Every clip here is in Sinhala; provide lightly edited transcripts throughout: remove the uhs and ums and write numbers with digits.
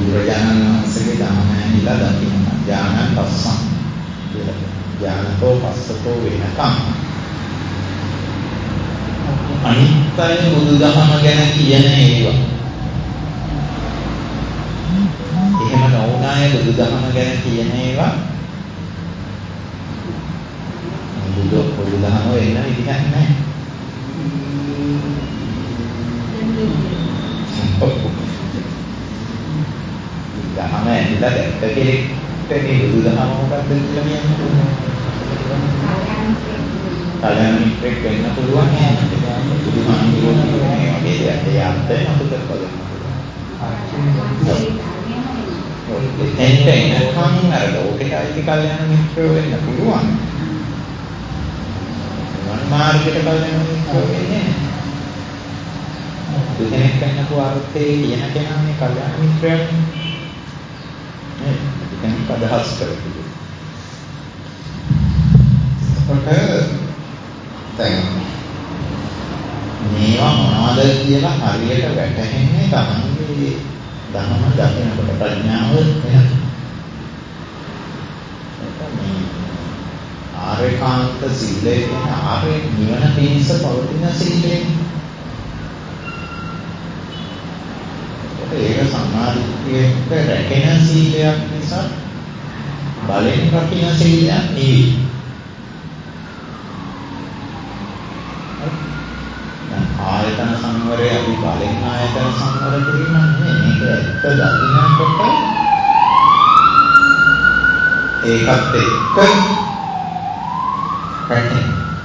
බුදුරජාණන් වහන්සේගේ ධර්මය ඉලා දකින්න ඥානං පස්සං කියලා. ඥානතෝ පස්සතෝ වෙනකම් අනිත්‍ය බුදුදහම ගැන කියන ඒවා. එහෙම නොවුනාය බුදුදහම ගැන කියන ඒවා බුදුදහම වෙන්න විදිහක් නැහැ. දහම ඇවිල්ලා දැක්ක කෙනෙක්ට මේ බුදුදහම මොකක්ද කියලා කියන්න පුළුවන්. කල්‍යාණ මිත්‍රෙක් වෙන්න පුළුවන් නේද? බුදුහාමුදුරුවෝ කියන්නේ වගේ දෙයක්. ඒ අර්ථය මතක කරගන්න පුළුවන්. එතෙන්ට එනකම් අර ලෝකෙට අයිති කල්‍යාණ මිත්‍රයෝ වෙන්න පුළුවන්. වන් මාර්ගයට කල්‍යාණ මිත්‍රයෝ වෙන්නේ නැහැ. දෙකෙනෙක් වෙන්නකෝ අර්ථයේ කියන කෙනානේ කල්‍යාණ මිත්‍රයන්නේ. නේද? දෙකෙනෙක් අදහස් කරගන්න. දැන් මේවා මොනවද කියලා හරියට වැටහෙන්නේ තමන්ගේ ධර්ම දකිනකොට ප්‍රඥාව වෙනස්. මේ ආරේකාන්ත සීලය කියන ආරේ නිවන පිණිස පවතින සීලය. ඒක සමාධියට රැකෙන සීලයක් නිසා බලෙන් රකින්න සීලයක් නෙවෙයි. ආයතන සංවරය අපි බලෙන් ආයතන සංවර කිරීම නෙමෙයි. මේක ඇත්ත දකින්නකොට ඒකත් එක්ක රැකෙන.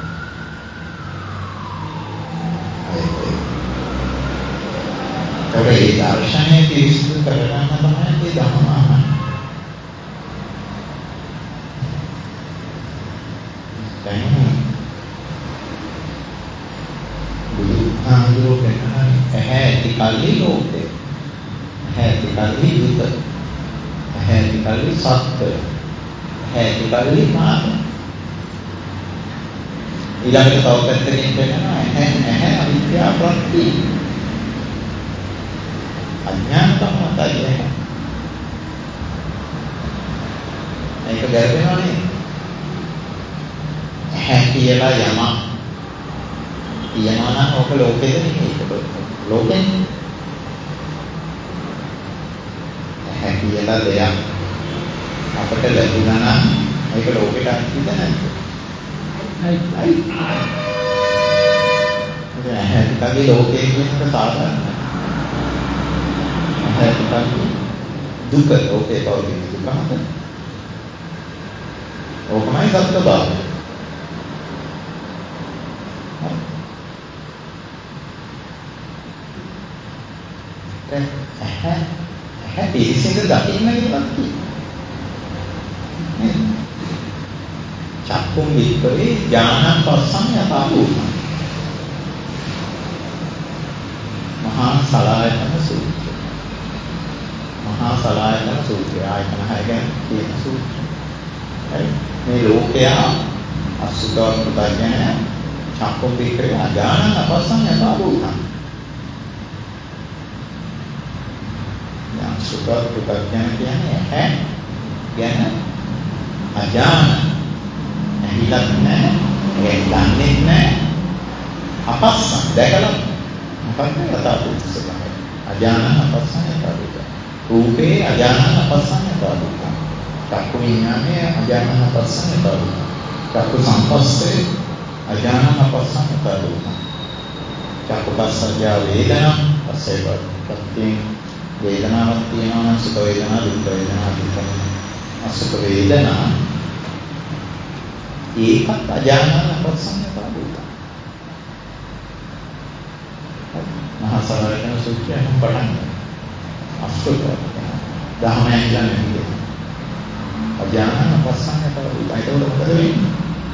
ඒ දර්ශනය පිරිසිදු කරගන්න තමයි මේ ධර්ම අහන්නේ. බුදුහාමුදුරුවෝ කියනවා ඇහැ ඇති කල්හි ලෝකේ, ඇහැ ඇති කල්හි දුක, ඇහැ ඇති කල්හි සත්‍ය, ඇහැ ඇති කල්හි මාන. ඊළඟට තව පැත්තකින් කියනවා ඇහැ අවිද්‍යාව ප්‍රත්‍ය. අඥානකම මතයි ඒක. මේක ගැරෙනවා නේ. ඇහැ කියලා යමක් තියනවා නම් ඕක ලෝකෙද නෙමෙයි. ඒක ලෝකෙන්නේ. ඇහැ කියලා දෙයක් අපට ලැබුණා නම් ඒක ලෝකෙට අයිතිද නැද්ද? අයිති. ඇහැ පිටගේ ලෝකේ කියන එක සාධාරණයි. දුක ලෝකේ පවතින දුක මත ඕකමයි සත්‍ය භාවය. ඇහැ පිරිසිදු දකින්න කියලා කියනවා. චක්කුම් වික්කවේ ඥානං පස්සං යථාභූතං. මහා සලායතන සූත්‍රය. මහා සලායතන සූත්‍රය ආයතන 6 ගැන කියන සූත්‍රය. හරි. මේ ලෝකයා අසුතවත් පුතඥය චක්කුම් වික්කවේ අඥානං අපස්සං යථාභූතං. සුඛ පුතඥය කියන්නේ ඇහැ ගැන අඥාන. ඇහිලක් නැහැ, ඒක දන්නේ නැහැ. අපස්සං දැකලා මොකක්ද යථාභූත ස්වභාවය. අඥාන අපස්සං යථාභූත. රූපේ අඥාන අපස්සං යථාභූත. චක්කු විඥානේ අඥාන අපස්සං යථාභූත. චක්කු සංපස්සේ අඥාන අපස්සං යථාභූත. චක්කු පස්සජ වේදනා පස්සේ වර්තති. වේදනාවක් තියෙනවා නම් සුඛ වේදනා, දුක් වේදනා, අසුඛ වේදනා ඒකත් අඥාන අපස්සං යථාභූත. මහා සලායතන සූත්‍රයෙන් පටන් අසුඛ දහමෙන් කියන්නේ අඥාන අපස්සං යථාභූත. ඒකවල මොකද වෙන්නේ?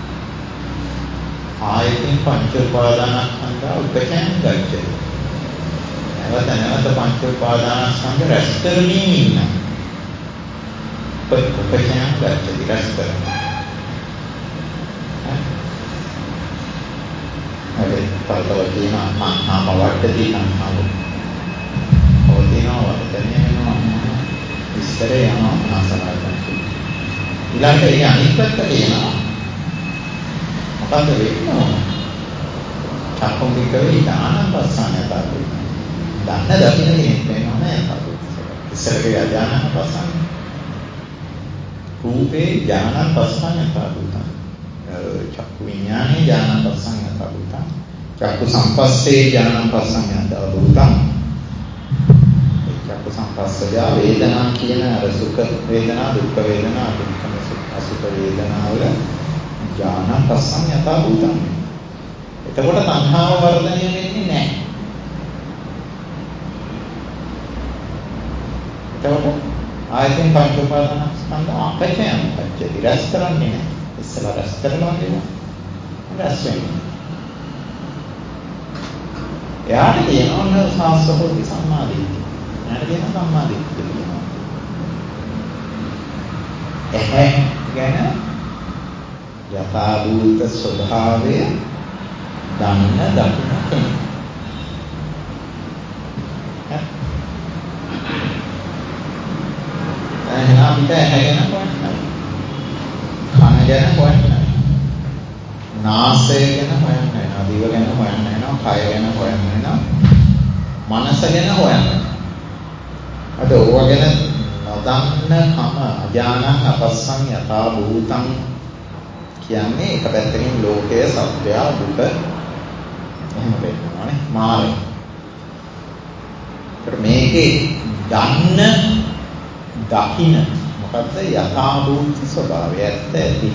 ආයතන පංච උපාදානස්කන්ධ උපචයන් ගච්ඡති. නැවත පංච උපාදානස්කන්ධ රැස් කරමින් ඉන්නවා. උපචයන් ගච්ඡති රැස් කරනවා. හරි තවතව තියෙනවා මහා වට්ටදී සංහාව. ඔය තියෙනවා වට්ටනේ වෙනවා. ඉස්සරේ යනවා ආසනාවකට. ඊළඟට ඒ අනිත් පැත්ත කියනවා මොකද්ද වෙන්නේ? චක්කුම් විකවේ ඥානපස්සඤ්ඤතා භූතං. දන්න දකින්න කෙනෙක් වෙනවා නේද? ඉස්සරේ ඥානපස්සඤ්ඤ. රූපේ ඥානපස්සඤ්ඤතා භූතං. චක්කු විඥානේ ඥානපස්සඤ්ඤතා භූතං. චක්කු සංපස්සේ ඥානපස්සඤ්ඤතා භූතං. චක්කු සංපස්සය වේදනා කියන අර සුඛ වේදනා දුක්ඛ වේදනා අසුඛ වේදනා වල ඥානපස්සඤ්ඤතා භූතං. එතකොට තණ්හාව වර්ධනය වෙන්නේ නැහැ. එතකොට ආයතන පංච උපාදානස්කන්ධ අපේක්ෂයන් පච්චේ රැස් කරන්නේ නැහැ. ඉස්සලා රැස් කරනවා කියනවා. රැස් වෙන්නේ. එයාට කියනවා නෝ සාස්වපෝති සම්මාදිට්ඨිය. එයාට කියනවා සම්මාදිට්ඨිය කියනවා. ගැන යථා භූත ස්වභාවය දන්න දකින්න කෙනෙක්. එහෙනම් අපිට ඇහැ ගැන හොයන්න. කන ගැන හොයන්න. නාසය ගැන හොයන්න වෙනවා. දිව ගැන හොයන්න වෙනවා. කය ගැන හොයන්න වෙනවා. මනස ගැන හොයන්න. අද ඕවා ගැන නොදන්න කම අඥානං අපස්සං යථා භූතං කියන්නේ එක පැත්තකින් ලෝකයේ සත්‍යය දුක එහෙම වෙනවානේ මානෙ. මේකේ දන්න දකින්න මොකද්ද යථා භූත ස්වභාවය ඇත්ත ඇති.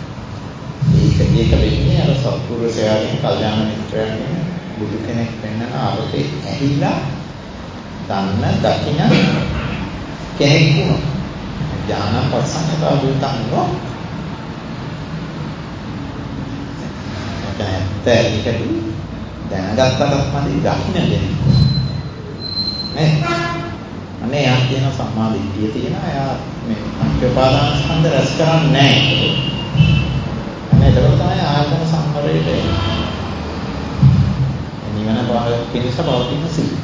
ඒක වෙන්නේ අර සත්පුරුෂයාගෙන් කල්යාණ මිත්‍රයන්ගෙන් බුදු කෙනෙක් වෙන්න ආරතේ ඇහිලා දන්න දකින්න කෙනෙක් වුණා. ඥානපස්සඤ්ඤතා භූතං නෝ. ඒකයි දැනගත්තටත් මදි දකින්න දෙන්නේ. නේ? අනේ යා කියන සම්මාදිට්ඨිය තියෙනවා. එයා මේ පංච උපාදානස්කන්ධ රැස් කරන්නේ නැහැ. අනේ ඒක තමයි ආයතන සංවරයට එන්නේ. නිවන බාහිර පිළිස බවකින් සිද්ධ.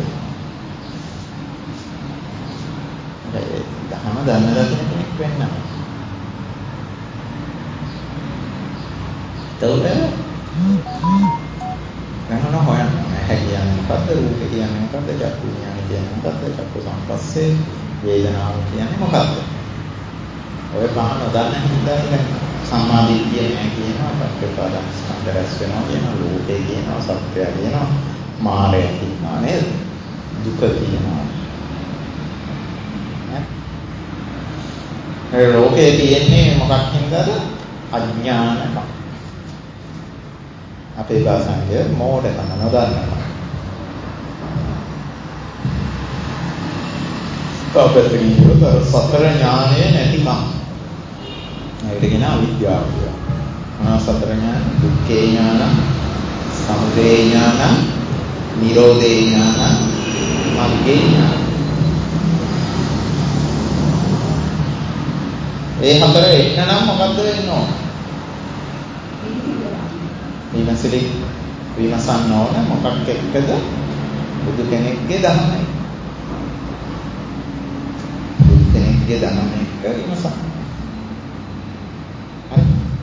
දහම දන්න දකින්න කෙනෙක් වෙන්න. ඒතකොට ගණන හොයන්න නැහැ කියන්නේ මොකද්ද? රූප කියන්නේ මොකද්ද? චක්කු විඥාන කියන්නේ මොකද්ද? චක්කු සංපස්සේ වේදනාව කියන්නේ මොකද්ද? ඔය පහ නොදන්න හින්දා දැන් සම්මාදිට්ඨිය නැහැ කියනවා. පංච උපාදානස්කන්ධ රැස් වෙනවා කියනවා. ලෝකේ කියනවා. සත්‍යය කියනවා. මායය කියනවා නේද? දුක කියනවා. ඒ ලෝකේ තියෙන්නේ මොකක් හින්දාද? අඥානකම. අපේ භාෂාවේ මෝඩකම නොදන්නවා. තවපැත්තකින් සතර ඥානය නැතිකම. ඒකට කියන අවිද්‍යාව කියලා. සතර ඥාන, දුක්ඛේ ඥාන, සමුදය ඥාන, නිරෝධේ ඥාන, මග්ගේ ඥාන. ඒ හතර එන්න නම් මොකද්ද වෙන්න ඕන? විමසන්න ඕන මොකක් එක්කද? බුදු කෙනෙක්ගේ ධර්මයි. බුදු කෙනෙක්ගේ ධර්ම එක්ක විමසන්න. හරි.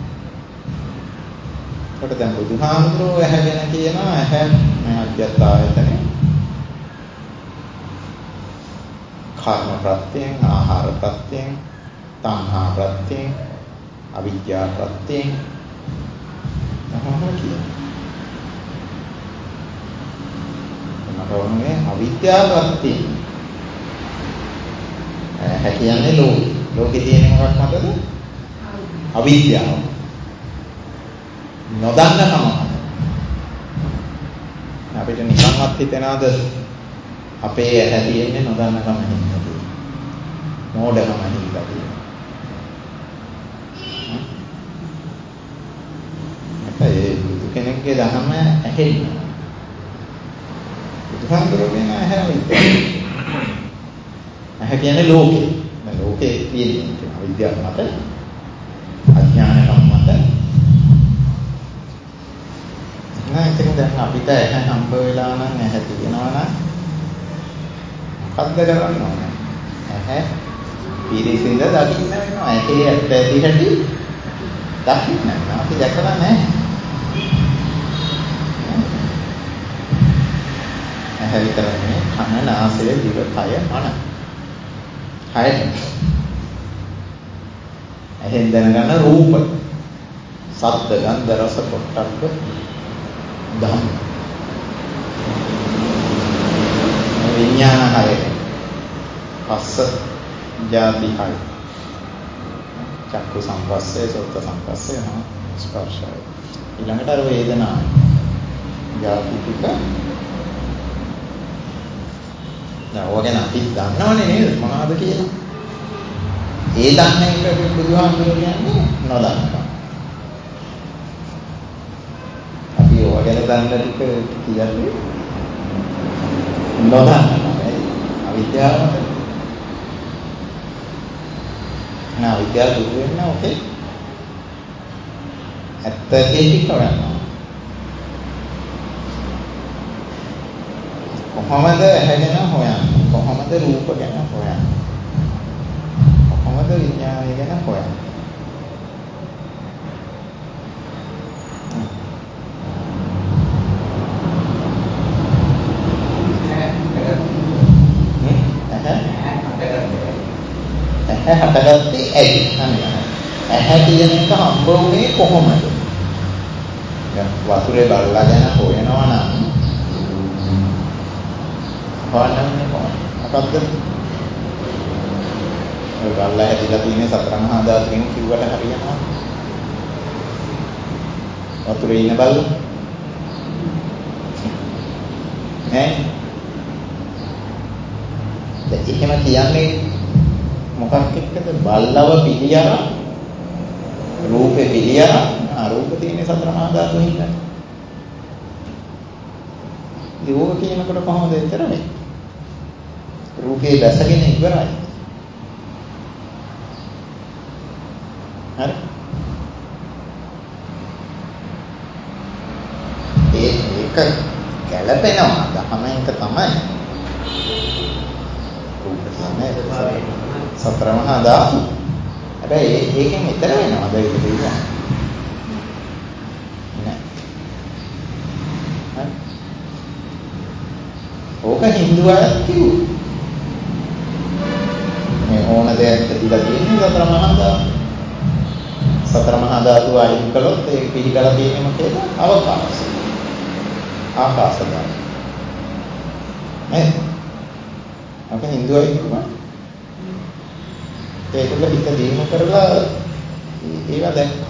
කොට දැන් බුදුහාමුදුරුවෝ ඇහැගෙන කියනවා ඇහැ මේ අධ්‍යාත්ම ආයතනේ කර්ම ප්‍රත්‍යයෙන්, ආහාර ප්‍රත්‍යයෙන්, තණ්හා ප්‍රත්‍යයෙන්, අවිද්‍යා ප්‍රත්‍යයෙන් තමයි කියන්නේ. මොනවානේ අවිද්‍යා ප්‍රත්‍යයෙන්. ඇහැ කියන්නේ ලෝකේ තියෙන මොකක් මතද? අවිද්‍යාව. නොදන්නකම. අපිට නිකන්වත් හිතෙනවද අපේ ඇහැ තියෙන්නේ නොදන්නකම හින්දාද? මෝඩකම හින්දාද? ඒ බුදු කෙනෙක්ගේ ධර්ම ඇහෙන්න. බුදුහාමුදුරුවෝ ඇහැ කියන්නේ ලෝකේ. දැන් ලෝකේ තියෙන අවිද්‍යාව මත අඥානකම මත නැත්නම් දැන් අපිට ඇහැ හම්බ වෙලා නම් ඇහැ තියෙනවා නම් මොකද්ද කරන්න ඕනේ? ඇහැ පිරිසිඳ දකින්න වෙනවා. ඇහි ඇත්ත ඇති හැටි දකින්න. අපි දැකලා නැහැ. ඇහැ විතරනේ කන නාසය දිව කය මන. හය. ඇහෙන් දැනගන්න රූප, ශබ්ද, ගන්ධ, රස, පොට්ටබ්බ ධම්ම. විඥාන හය. පස්ස ජාති හය. චක්කු සංපස්සේ, සෝත සංපස්සේ, ස්පර්ශය. ඊළඟට අර වේදනා. ජාති ටික. දැන් ඔය ගැන අපි දන්නවනේ නේද මොනවද කියලා? ඒ දන්නේ එක බුදුහාමුදුරුවෝ කියන්නේ නොදන්නවා. අපි ඔය ගැන දන්න ටික කියන්නේ නොදන්නවා. අවිද්‍යාවට. නා විද්‍යාව දුරු වෙන්න ඕකේ. ඇත්ත දෙයක් කරනවා. කොහොමද ඇහැගෙන හොයන්නේ? කොහොමද රූප ගැන හොයන්නේ? කොහොමද විඥානය ගැන හොයන්නේ? ඇහැ හටගත්තේ ඇයි? ඇහැ කියන එක හම්බ වුණේ කොහොමද? වතුරේ බල්ලා ගැන හොයනවා නම් හොයන්නේ කොහොමද? මොකද්ද? ඔය බල්ලා හැදිලා තියෙන සතර මහා ධාතුන් කිව්වට හරියනවා. වතුරේ ඉන්න බල්ලා නෑ. එහෙම කියන්නේ මොකක් එක්කද? බල්ලව පිළියර රූපේ පිළියර රූප තියෙන සතර මහා ධාතු හින්දා. යෝග කියනකොට කොහොමද එතරම්? රූපේ දැසගෙන ඉවරයි. හරි. ඒක ගැළපෙනවා. දහම එක තමයි. රූප තමයි සතර මහා ධාතු. හැබැයි ඒකෙන් ඈතර වෙනවද ඒක කියන්නේ? නෑ. හරි. ඕක හින්දු අයත් කිව්වා. මේ ඕන දෙයක් තියලා තියෙන්නේ සතර මහා ධාතු. සතර මහා ධාතු අයින් කළොත් ඒක පිළිගලා තියෙන්නේ මොකේද? අවකාශය. ආකාශ ධාතු. නේද? අපේ හින්දු අය කිව්වා. ඒකවල හිත දිනු කරලා ඒවා දැක්කා.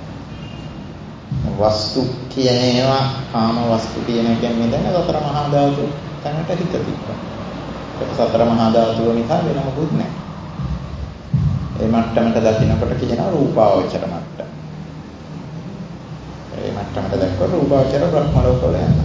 වස්තු කියන ඒවා කාම වස්තු කියන එකෙන් මිදෙන සතර මහා ධාතු තැනට හිත තිබ්බා. ඒක සතර මහා ධාතුව නිසා වෙන මොකුත් නැහැ. ඒ මට්ටමට දකින්නකොට කියනවා රූපාවචර මට්ටම. ඒ මට්ටමට දැක්කොත් රූපාවචර බ්‍රහ්ම ලෝක වල යනවා.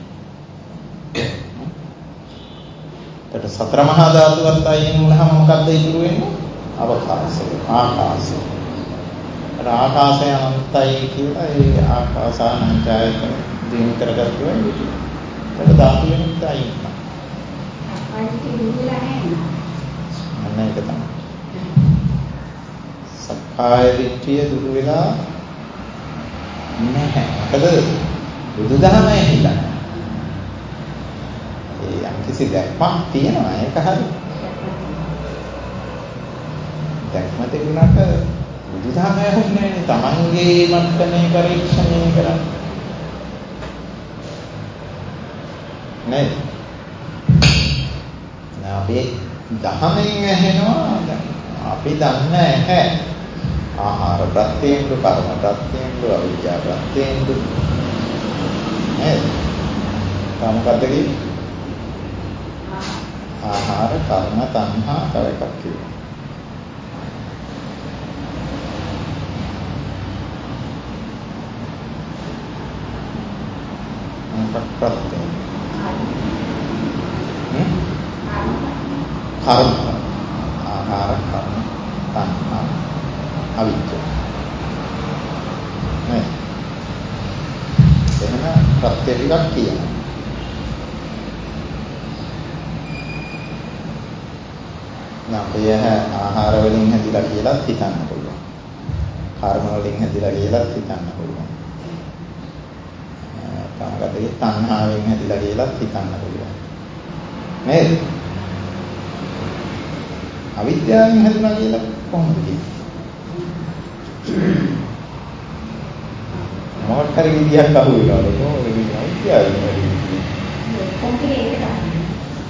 ඒකට සතර මහා ධාතුවත් අයින් වුණාම මොකක්ද ඉතුරු වෙන්නේ? අවකාශය, ආකාශය. අර ආකාශය අනන්තයි කියලා ඒ ආකාසානංචායතන දින කරගත්තා නේද? ඒක ධාතු වෙනින් අයින් වෙනවා. අයිති දුරලා නැහැ. අන්න ඒක තමයි. සක්කාය දිට්ඨිය දුරු වෙලා නැහැ. මොකද බුදුදහමේ හිතන. ඒ යම්කිසි දැක්මක් තියෙනවා ඒක හරි. දැක්ම තිබුණාට බුදුදහමේ හුන්නේ තමන්ගේ මත්තනේ පරීක්ෂණය කරන්නේ. නේද? අපි දහමෙන් ඇහෙනවා අපි දන්න නැහැ. ආහාර ප්‍රත්‍යයෙන්, කර්ම ප්‍රත්‍යයෙන්, අවිද්‍යා ප්‍රත්‍යයෙන් නේද? මොකක්ද කියන්නේ? ආහාර, කර්ම, තණ්හා තව එකක් කියනවා. මොකක් ප්‍රත්‍යයෙන්? කර්ම, ආහාර, කර්ම, තණ්හා, අවිද්‍යාව. නේ? එහෙනම් ප්‍රත්‍ය ටිකක් කියනවා. අපේ ආහාර වලින් හැදිලා කියලාත් හිතන්න පුළුවන්. කර්ම වලින් හැදිලා කියලාත් හිතන්න පුළුවන්. කාගතේ තණ්හාවෙන් හැදිලා කියලාත් හිතන්න පුළුවන්. නේද? අවිද්‍යාවෙන් හැදුනා කියලා කොහොමද කියන්නේ? මොකක් හරි විදියක් අහු වෙනවද? කොහොමද මේ අවිද්‍යාවෙන් හැදුනේ? කොහොමද ඒක තමයි?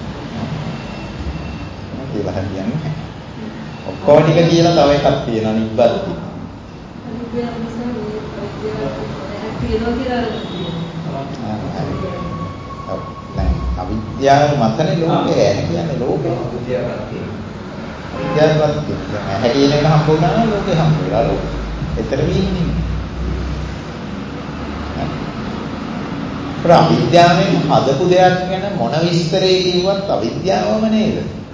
කියලා හරියන්නේ. ඔක්කොම ටික කියලා තව එකක් තියෙනවා නිබ්බත්ති. අවිද්‍යාව මතනේ ලෝකේ ඇහැ කියන්නේ ලෝකේ. අවිද්‍යාවත් කියන්නේ ඇහැ කියන එක හම්බ වුණා නම් ලෝකේ හම්බ වෙලා ලෝකේ. ඒතර වීන්නේ. අවිද්‍යාවෙන් හදපු දෙයක් ගැන මොන විස්තරේ කිව්වත් අවිද්‍යාවම නේද?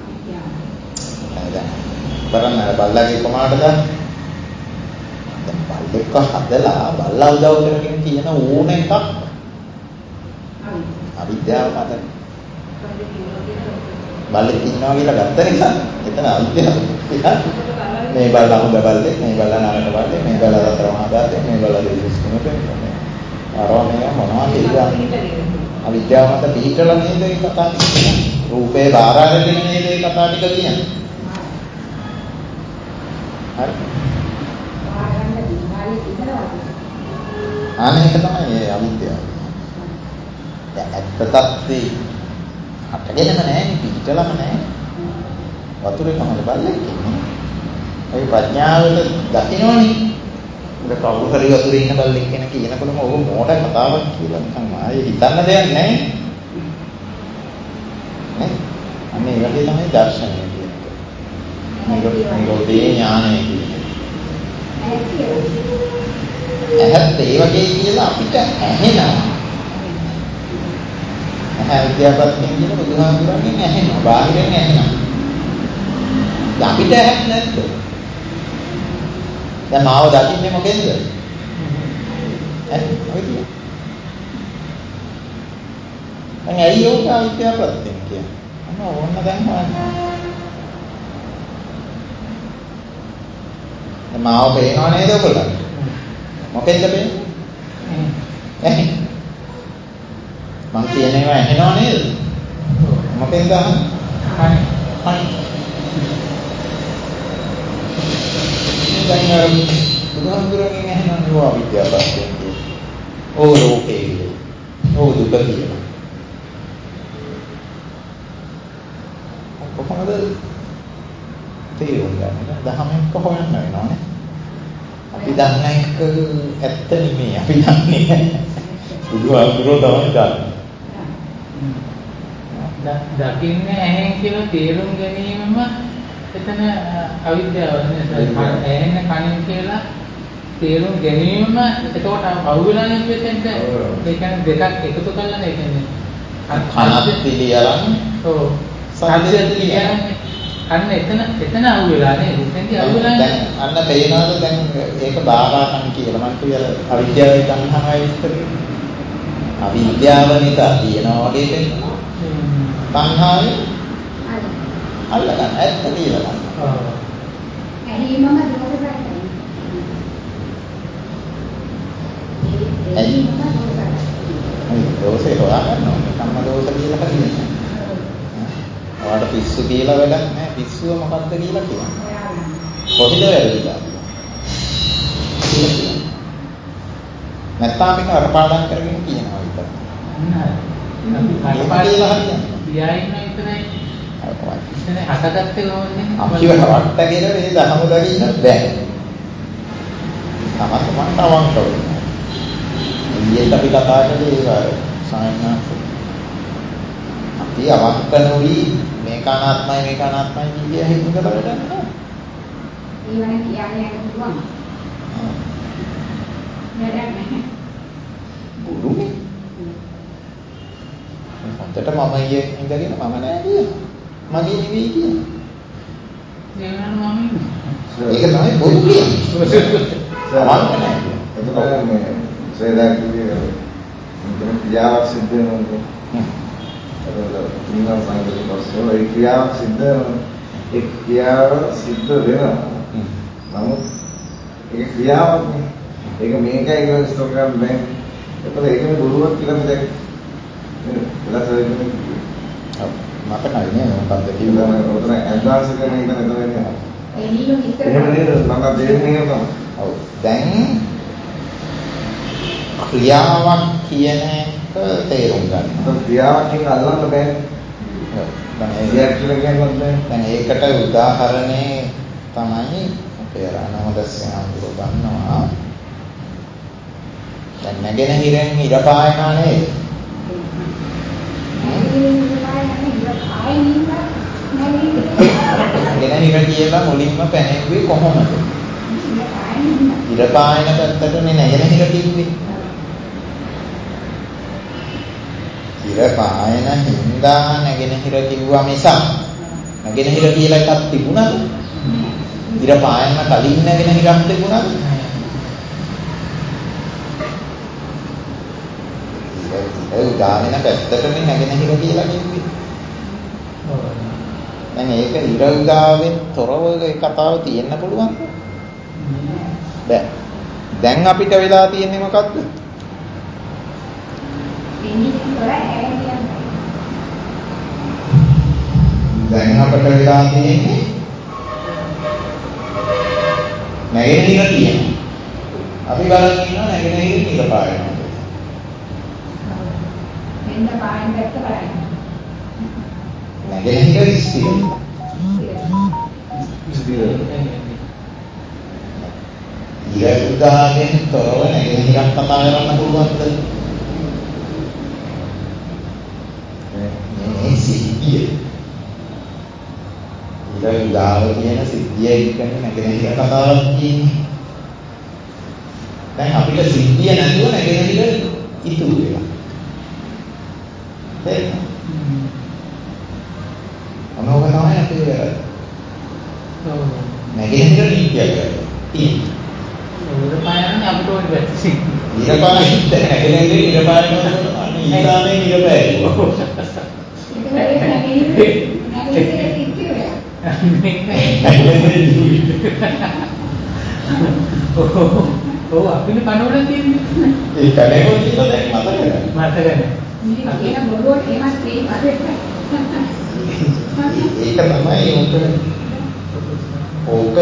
බලන්න බල්ලාගේ කොමාටද? දැන් බල්ලෙක්ව හදලා බල්ලා උදව් කරගෙන කියන ඕන එකක් අවිද්‍යාව මත. බල්ලෙක් ඉන්නවා කියලා ගත්ත නිසා එතන අවිද්‍යාව. මේ බල්ලා හොඳ බල්ලෙක්, මේ බල්ලා නරක බල්ලෙක්, මේ බල්ලා තරම හදාන්නේ, මේ බල්ලා දෙවිස් කෙනෙක්. ආරෝණය මොනවා කියලා අවිද්‍යාව මත පිටලා නේද මේ කතා කියන්නේ. රූපේ බාර අරගෙන නේද මේ කතා ටික කියන්නේ. හරි. අනේක තමයි ඒ අවිද්‍යාව. දැන් ඇත්ත තත්ත්වේ හටගෙනම නැහැ, පිටලම නැහැ. වතුරේ තමයි බල්ලෙක් ඉන්නේ. ඒ ප්‍රඥාවට දකින්නෝනේ. ඒක කවුරු හරි වතුරේ ඉන්න බල්ලෙක් කෙනෙක් කියනකොටම ඕක මෝඩ කතාවක් කියලා නිකන් ආයේ හිතන්න දෙයක් නැහැ. නේ? අනේ ඒ වගේ තමයි දර්ශනය කියන්නේ. නිරෝධේ ඥානය කියන්නේ. ඇහත් ඒ වගේ කියලා අපිට ඇහෙනවා. ඇහැ විද්‍යාපත්යෙන් කියන බුදුහාමුදුරන්ගෙන් ඇහෙනවා. බාහිරෙන් ඇහෙනවා. අපිට ඇහක් නැද්ද? දැන් මාව දකින්නේ මොකෙන්ද? අවිද්‍යාව. දැන් ඇයි යෝග විද්‍යාපත්යෙන් කියන්නේ? ඕන්න දැන් හොයන්න. මාව පේනව නේද ඔයගොල්ලෝ? මොකෙන්ද පේන්නේ? ඇහි. මං කියන ඒවා ඇහෙනව නේද? මොකෙන්ද අහන්නේ? හරි. දැන් බුදුහාමුදුරන්ගෙන් ඇහෙනව නෝ විද්‍යාපත්යෙන් කියන්නේ. ඕ ලෝකේ. ඕ දුක කියලා. කොහොමද තේරුම් ගන්න? දහමෙන් කොහොමද වෙනවනේ? අපි දන්න එක ඇත්ත නෙමෙයි. අපි දන්නේ බුදුහාමුදුරුවෝ තමයි දන්නේ. දකින්නේ ඇහෙන් කියලා තේරුම් ගැනීමම එතන අවිද්‍යාව නේ. ඇහෙන්න කනින් කියලා තේරුම් ගැනීමම එතකොට අහුවෙලානේ මෙතෙන්ට. ඒ කියන්නේ දෙකක් එකතු කරලා නේ කියන්නේ. කනත් පිළියරන්. ඔව්. සත්‍යය පිළියරන්නේ. අන්න එතන අහුවෙලා නේ. එතෙන්දී අහුවෙලා දැන් අන්න පේනවාද දැන් ඒක බාහාකම් කියලා මම කියලා අවිද්‍යාවයි තණ්හාවයි විස්තර කරනවා. අවිද්‍යාව නිසා තියෙනවා වගේ පේනවා. තණ්හාවයි අල්ලගන්න ඇත්ත කියලා ගන්න. ඔව්. ඇහිමම දෝෂයි. ඇහිමම දෝෂයි. දෝෂේ හොයාගන්නවා. කම්ම දෝෂ කියලා හරියන්නේ. ඔයාලට පිස්සු කියලා වැඩක් නැහැ. පිස්සුව මොකක්ද කියලා කියන්නේ. කොහෙද වැරදිලා? නැත්නම් අපි කරපාඩම් කරගෙන කියනවා විතර. නෑ. අපි කරපාඩම් හරියන්නේ. ගියායින විතරයි. ඉතින් හටගත්තේ කොහොමද? අපිව රවට්ටගෙන මේ දහම දකින්න බෑ. තමන්ට අවංක වෙන්න. ඊයේ අපි කතා කළේ ඒ සායනාත් අපි අවංක නොවි මේක අනාත්මයි මේක අනාත්මයි කිය හිතුක බලන්න නෑ. ඊවනේ කියන්නේ පුළුවන්. නෑ. බුදුනේ. හොඳට මම ඊයේ ඉඳගෙන මම නෑ කියනවා. මගේ නෙවෙයි කියනවා. ඒක තමයි පොදු කියන්නේ. අවංක නෑ. එතකොට මේ සේදා කිව්වේ මෙතන ක්‍රියාවක් සිද්ධ වෙනවා. ඒක තුන්වන සංකල්ප පස්සේ ඒ ක්‍රියාවක් සිද්ධ වෙනවා. ඒ ක්‍රියාව සිද්ධ වෙනවා. නමුත් ඒක ක්‍රියාවක් නේ. ඒක මේකයි කියලා ස්ටොක් කරන්න බෑ. ඒකද ඒකනේ බොරුවක් කියලා අපි දැක්කේ. නේද? මතකයි නේද මොකක්ද කිව්වම උතන ඇඩ්වාන්ස් එක නේ ඉතන එතන. එළියම ඉස්සර. එහෙම නේද? මම දෙන්නේ තමයි. ඔව්. දැන් ක්‍රියාවක් කියන එක තේරුම් ගන්න. ක්‍රියාවක් කියන අල්ලන්න බෑනේ. ඔව්. දැන් ක්‍රියාවක් කියලා කියන්නත් බෑ. දැන් ඒකට උදාහරණේ තමයි අපේ අනවදස්සේ අඳුර ගන්නවා. දැන් නැගෙනහිරෙන් ඉර පායනවා නේද? නැගෙනහිර කියලා මුලින්ම පැනෙන්නේ කොහොමද? ඉර පායන පැත්තටනේ නැගෙනහිර කිව්වේ. ඉර පායන හින්දා නැගෙනහිර කිව්වා මිසක් නැගෙනහිර කියලා එකක් තිබුණාද? ඉර පායන්න කලින් නැගෙනහිරක් තිබුණාද? ඒ උදාගෙන පැත්තටනේ නැගෙනහිර කියලා කිව්වේ. දැන් ඒක ඉර උදාවෙන් තොරව ඒ කතාව තියෙන්න පුළුවන්. බෑ. දැන් අපිට වෙලා තියෙන්නේ මොකද්ද? දැන් අපිට වෙලා තියෙන්නේ නැගෙනහිර තියෙනවා. අපි බලන් ඉන්නවා නැගෙනහිර ඉර පායනවා. මෙන්න පායන පැත්ත බලන්න. නැගෙනහිර ස්ථිර. ඉර උදාගෙන තොරව නැගෙනහිරක් කතා කරන්න පුළුවන්ද? මේ සිද්ධිය. ඉර උදාව කියන සිද්ධිය එක්කනේ නැගෙනහිර කතාවක් තියෙන්නේ. දැන් අපිට සිද්ධිය නැතුව නැගෙනහිර ඉතුරු වෙලා. අනෝක තමයි අපි කරන්නේ. නැගෙනහිර නීතියක් තියෙනවා. ඉර පායන්නේ අපිට ඕනේ පැත්තේ. ඉර පායන්නේ නැගෙනහිර ඉර පායනවා අනේ ඊළාමේ ඉර පායනවා. ඔව් අපිට කනවල තියෙන්නේ. ඒ කණේම තියෙන දැන් මතකද? මතකද? මේ කියන බොරුවට එමත් තේ පදෙත්. ඒක තමයි ඕක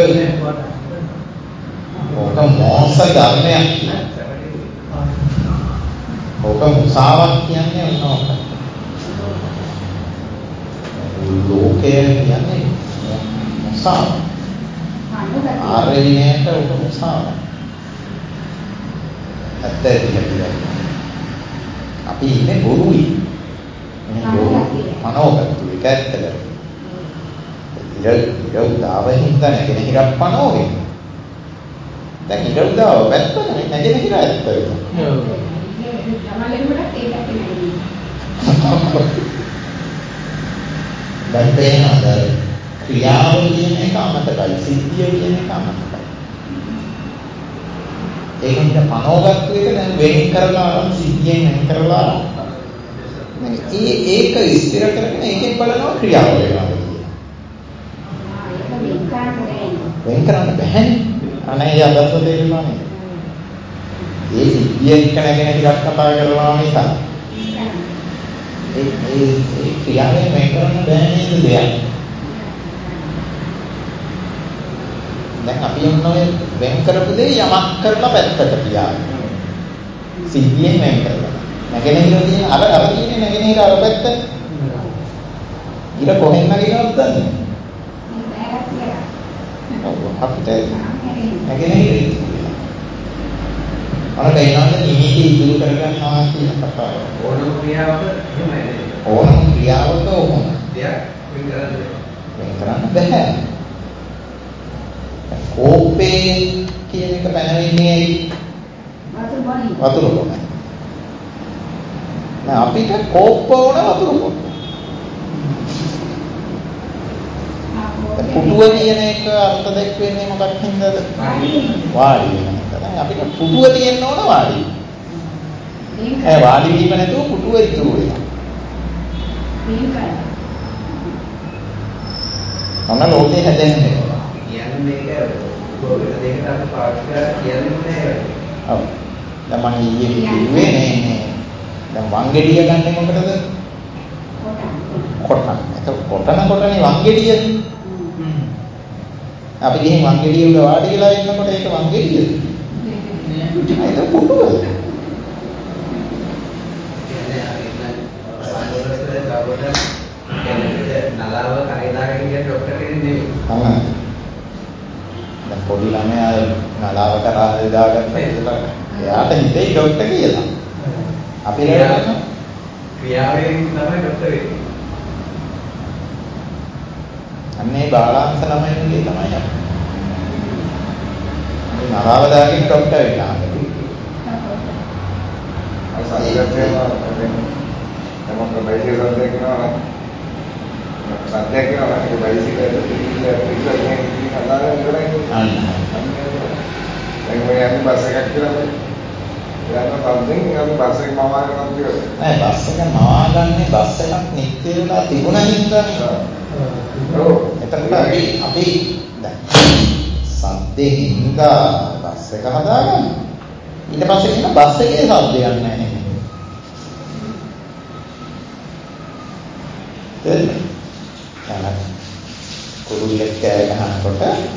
මොස ධර්මයක්. ඕක මුසාවක් කියන්නේ මොනවද? ලෝකය කියන්නේ මුසාව. ආර්ය විනයට ඕක මුසාව. ඇත්තටම අපි ඉන්නේ බොරුයි. මනෝගත එක ඇත්තද? ඉර උදාව හින්දා නැගෙනහිරක් පනෝවේ. දැන් ඉර උදාව පැත්තට නැගෙනහිර ඇත්ත වෙනවා. දැන් පේනවාද ක්‍රියාව කියන එක අමතකයි, සිද්ධිය කියන එක අමතකයි. ඒකෙන් පනෝගත්තු එක දැන් වෙන් කරලා අරන් සිද්ධියෙන් වෙන් කරලා ඒක ස්ථිර කරගෙන ඒකෙන් බලනවා ක්‍රියාව වෙනවා කියලා. වෙන් කරන්න බැහැනේ. අනේ යදස්ස තේරෙනවා නේද? ඒ සිද්ධිය එක නැගෙන ටිකක් කතා කරනවා මිසක් ඒ ක්‍රියාවෙන් වෙන් කරන්න බැහැ නේද දෙයක්. දැන් අපි ඔන්නේ වෙන් කරපු දේ යමක් කරලා පැත්තට තියාගන්න. සිද්ධියෙන් වෙන් කරලා. නැගෙනහිර තියෙන අර තියෙන්නේ නැගෙනහිර අර පැත්ත. ඉර කොහෙන් නැගෙනවද දන්නේ? ඔව් අපිට නැගෙනහිර අර බේනාද නිමිති ඉදිරි කරගන්නවා කියන කතාව. ඕනම ක්‍රියාවක එහෙමයි. ඕනම ක්‍රියාවක ඕන. දෙයක් වෙන් කරන්න බැහැ. කෝපේ කියන එක පැනවෙන්නේ ඇයි? වතුර බොන. නෑ අපිට කෝප්ප ඕන වතුර බොන. පුටුව කියන එක අර්ථ දැක්වෙන්නේ මොකක් හින්දාද? වාඩි වෙන එක. දැන් අපිට පුටුව තියෙන්න ඕන වාඩි. ඒ වාඩි වීම නැතුව පුටුව ඉතුරු වෙනවා. මොන ලෝකේ හැදෙන්නේ. කියන්නේ මේක ගෝවිත දෙකට අපි පාවිච්චි කරලා කියන්නේ ඔව්. දැන් මම ඊයේ කිව්වේ නේ. දැන් වංගෙඩිය ගන්න මොකටද? කොටන. ඒක කොටනකොටනේ වංගෙඩිය. අපි ගිහින් වංගෙඩිය උඩ වාඩි වෙලා ඉන්නකොට ඒක වංගෙඩියද? නෑ. ඒක පුටුව. නලාව කරිදාගෙන කියන ડોක්ටර් කෙනෙක් නෙවෙයි. තමයි. දැන් පොඩි ළමයා නලාව කරා දාගත්තා කියලා එයාට හිතේ ડોක්ටර් කියලා. අපි නේද? ක්‍රියාවෙන් තමයි ડોක්ටර් වෙන්නේ. අන්නේ බාලාංශ ළමයින්ගේ තමයි අපි. නලාව දාගෙන ડોක්ටර් වෙනවා. අර සාහිත්‍යයෙන් තමක බයිසිකල් සද්දයක් කරනවා. සද්දයක් කරනවා ඒක බයිසිකල් පිටුපිට හදාගෙන ඉවරයි. අන්න. ඒක මේ අපි බස් එකක් කියලා යාම සම්දින් අපි බස් එක මවාගෙන යනවා. නෑ බස් එක මවාගන්නේ බස් එකක් නිත්‍ය වෙලා තිබුණා හින්දා. ඔව්. එතකොට අපි දැන් සද්දේ හින්දා බස් එක හදාගන්න. ඊට පස්සේ කියන බස් එකේ සද්ද යන්නේ නැහැ. එතන කුරුල්ලෙක් කෑ ගහනකොට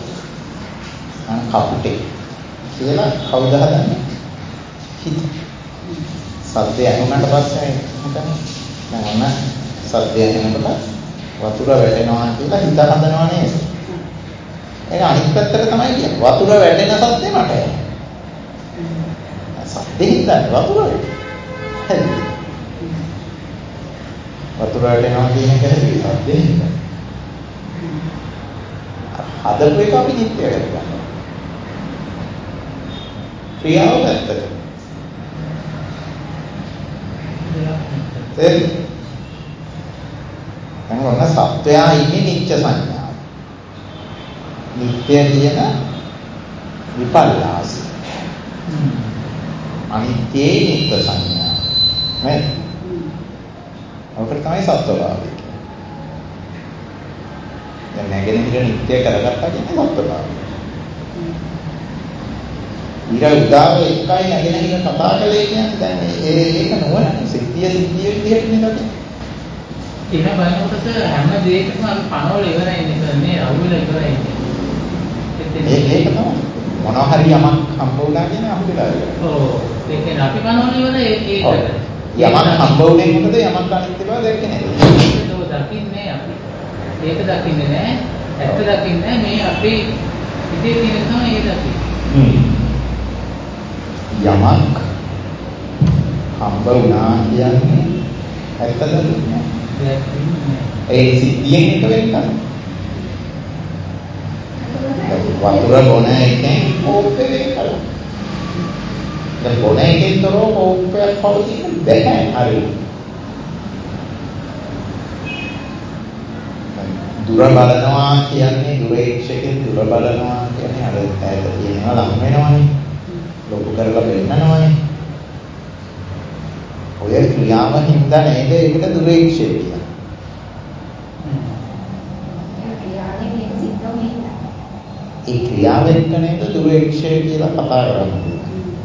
කපුටේ කියලා කවුද හදන්නේ? හිත. සද්දය ඇහුනට පස්සේ හිතන්නේ දැන් ඔන්න සද්දය ඇහෙනකොට වතුර වැටෙනවා කියලා හිත හදනවා නේද? ඒක අනිත් පැත්තට තමයි කියන්නේ. වතුර වැටෙන සද්දේ මට එනවා. සද්දේ හිතන්නේ වතුර වැටෙනවා. වතුර වැටෙනවා කියන එක හැදී සද්දේ හිතන්නේ. හදපු එක අපි නිත්‍ය කරගන්නවා. ක්‍රියාව පැත්තට. දැන් ඔන්න සත්වයා ඉන්නේ නිත්‍ය සංඥාව. නිත්‍ය කියන විපල්ලාස. අනිත්‍යයේ නිත්‍ය සංඥාව. නේද? ඔකට තමයි සත්වභාවය කියන්නේ. දැන් නැගෙනහිර නිත්‍ය කරගත්තා කියන්නේ සත්වභාවය. ඊට උදාව එකයි නැගෙනහිර කතා කළේ කියන්නේ දැන් ඒක නෝනනේ සිද්ධිය විදිහට නේද? ඒක බලනකොට හැම දෙයකම අපි පනවල ඉවරයි නේ අවුල ඉවරයි. ඒක තමයි මොනවා හරි යමක් හම්බ වුණා කියන අහුවෙලා ඉවරයි. ඔව් ඒ කියන්නේ අපි පනවල ඉවරයි ඒක. යමක් හම්බ වුණේ මොකද යමක් අනිත්‍ය බව දැක්කේ නේද? ඒක දකින්නේ අපි. ඒක දකින්නේ නැහැ. ඇත්ත දකින්නේ මේ අපේ ඉතේ තියෙන තමයි ඒක දකින්නේ. යමක් හම්බ වුණා කියන්නේ ඇත්තද නෑ. ඒ සිද්ධියෙන් එක වෙන්නේ. වතුර බොන එකෙන් කෝප්පේ වෙනවා. දැන් බොන එකෙන් තොරව කෝප්පයක් පවතින බැහැ හරි. දුර බලනවා කියන්නේ දුරේක්ෂකෙන් දුර බලනවා කියන්නේ අර ඈත තියෙනවා ලඟ වෙනවනේ. ලොකු කරලා පෙන්නනවනේ. ඔය ක්‍රියාව හින්දා නේද ඒකට දුරේක්ෂය කියන්නේ. ඒ ක්‍රියාවෙන් නේද දුරේක්ෂය කියලා කතා කරන්නේ.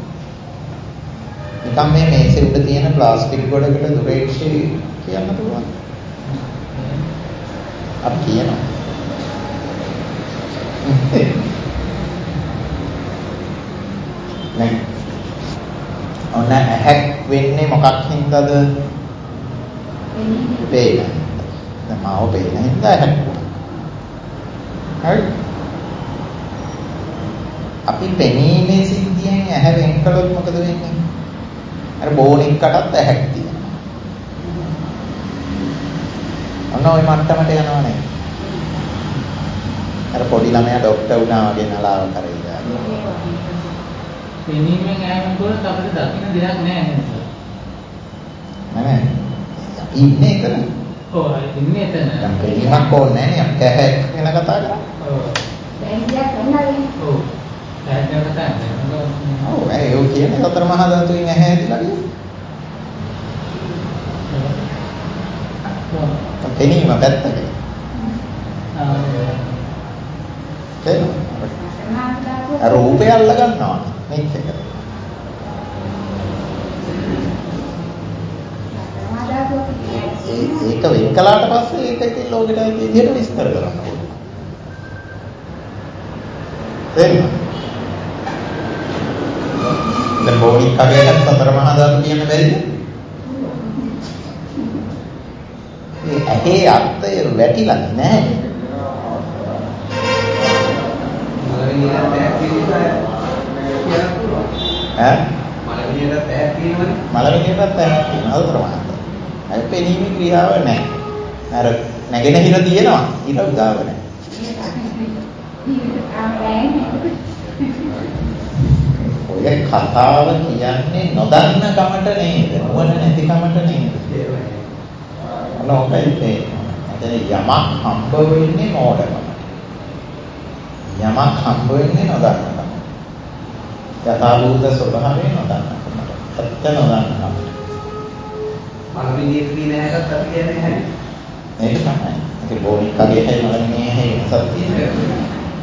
නිකම් මේ මේසේ උඩ තියෙන ප්ලාස්ටික් ගොඩකට දුරේක්ෂය කියන්න පුළුවන්. අපි කියනවා. නේ. ඔන්න ඇහැක් වෙන්නේ මොකක් හින්දාද? පේන. දැන් මාව පේන හින්දා ඇහැක් වුණා. හරි. අපි පෙනීමේ සිද්ධියෙන් ඇහැ වෙන් කළොත් මොකද වෙන්නේ? අර බෝනික්කටත් ඇහැක් තියෙනවා. ඔන්න ওই මට්ටමට යනවනේ. අර පොඩි ළමයා ડોක්ටර් වුණා වගේ නලාව කරේ දානවා. පෙනීමෙන් ඈම කරොත් අපිට දකින්න දෙයක් නැහැ නේද? නෑ. ඉන්නේ එතන. ඔව් ඉන්නේ එතන. දැන් පෙනීමක් ඕනේ නැහැ නේ. අපි ඇහැ ගැන කතා කරා. ඔව්. දැන් ඉතින් කරන්නේ. ඔව්. ඇහැ ගැන කතා කරනවා. ඔව් ඒ කියන්නේ සතර මහා ධාතුන් ඇහැ ඇතිලා කියන්නේ. පෙනීම පැත්තක. රූපය අල්ල ගන්නවා මේක එක. ඒක වෙන් කළාට පස්සේ ඒක ඉතින් ලෝකෙට ඒ විදිහට විස්තර කරන්න ඕනේ. තේරුණා? දැන් බෝනික් කඩේට සතර මහා ධාතු කියන්න බැරිද? ඒ ඇහි අර්ථය වැටිලා නැහැ. මලවිනියටත් ඇහක් තියෙනවා අද ප්‍රමාණයට. අය පෙනීමේ ක්‍රියාව නැහැ. අර නැගෙන හිර තියෙනවා. ඊට උදාව නැහැ. ඔය කතාව කියන්නේ නොදන්න කමට නේද? නුවණ නැති කමට නේද? ඔනෝකයි තේරෙනවා. එතන යමක් හම්බ වෙන්නේ මොඩකම. යමක් හම්බ වෙන්නේ නොදන්නකම. යථාභූත ස්වභාවය නොදන්නකම. ඇත්ත නොදන්නකම. මනමිනියට තියෙන හැටත් අපි කියන්නේ නැහැ. ඒක තමයි. ඒක බෝනික් කගේ හැයි මලමිනියේ හැයි වෙනසක් තියෙනවා.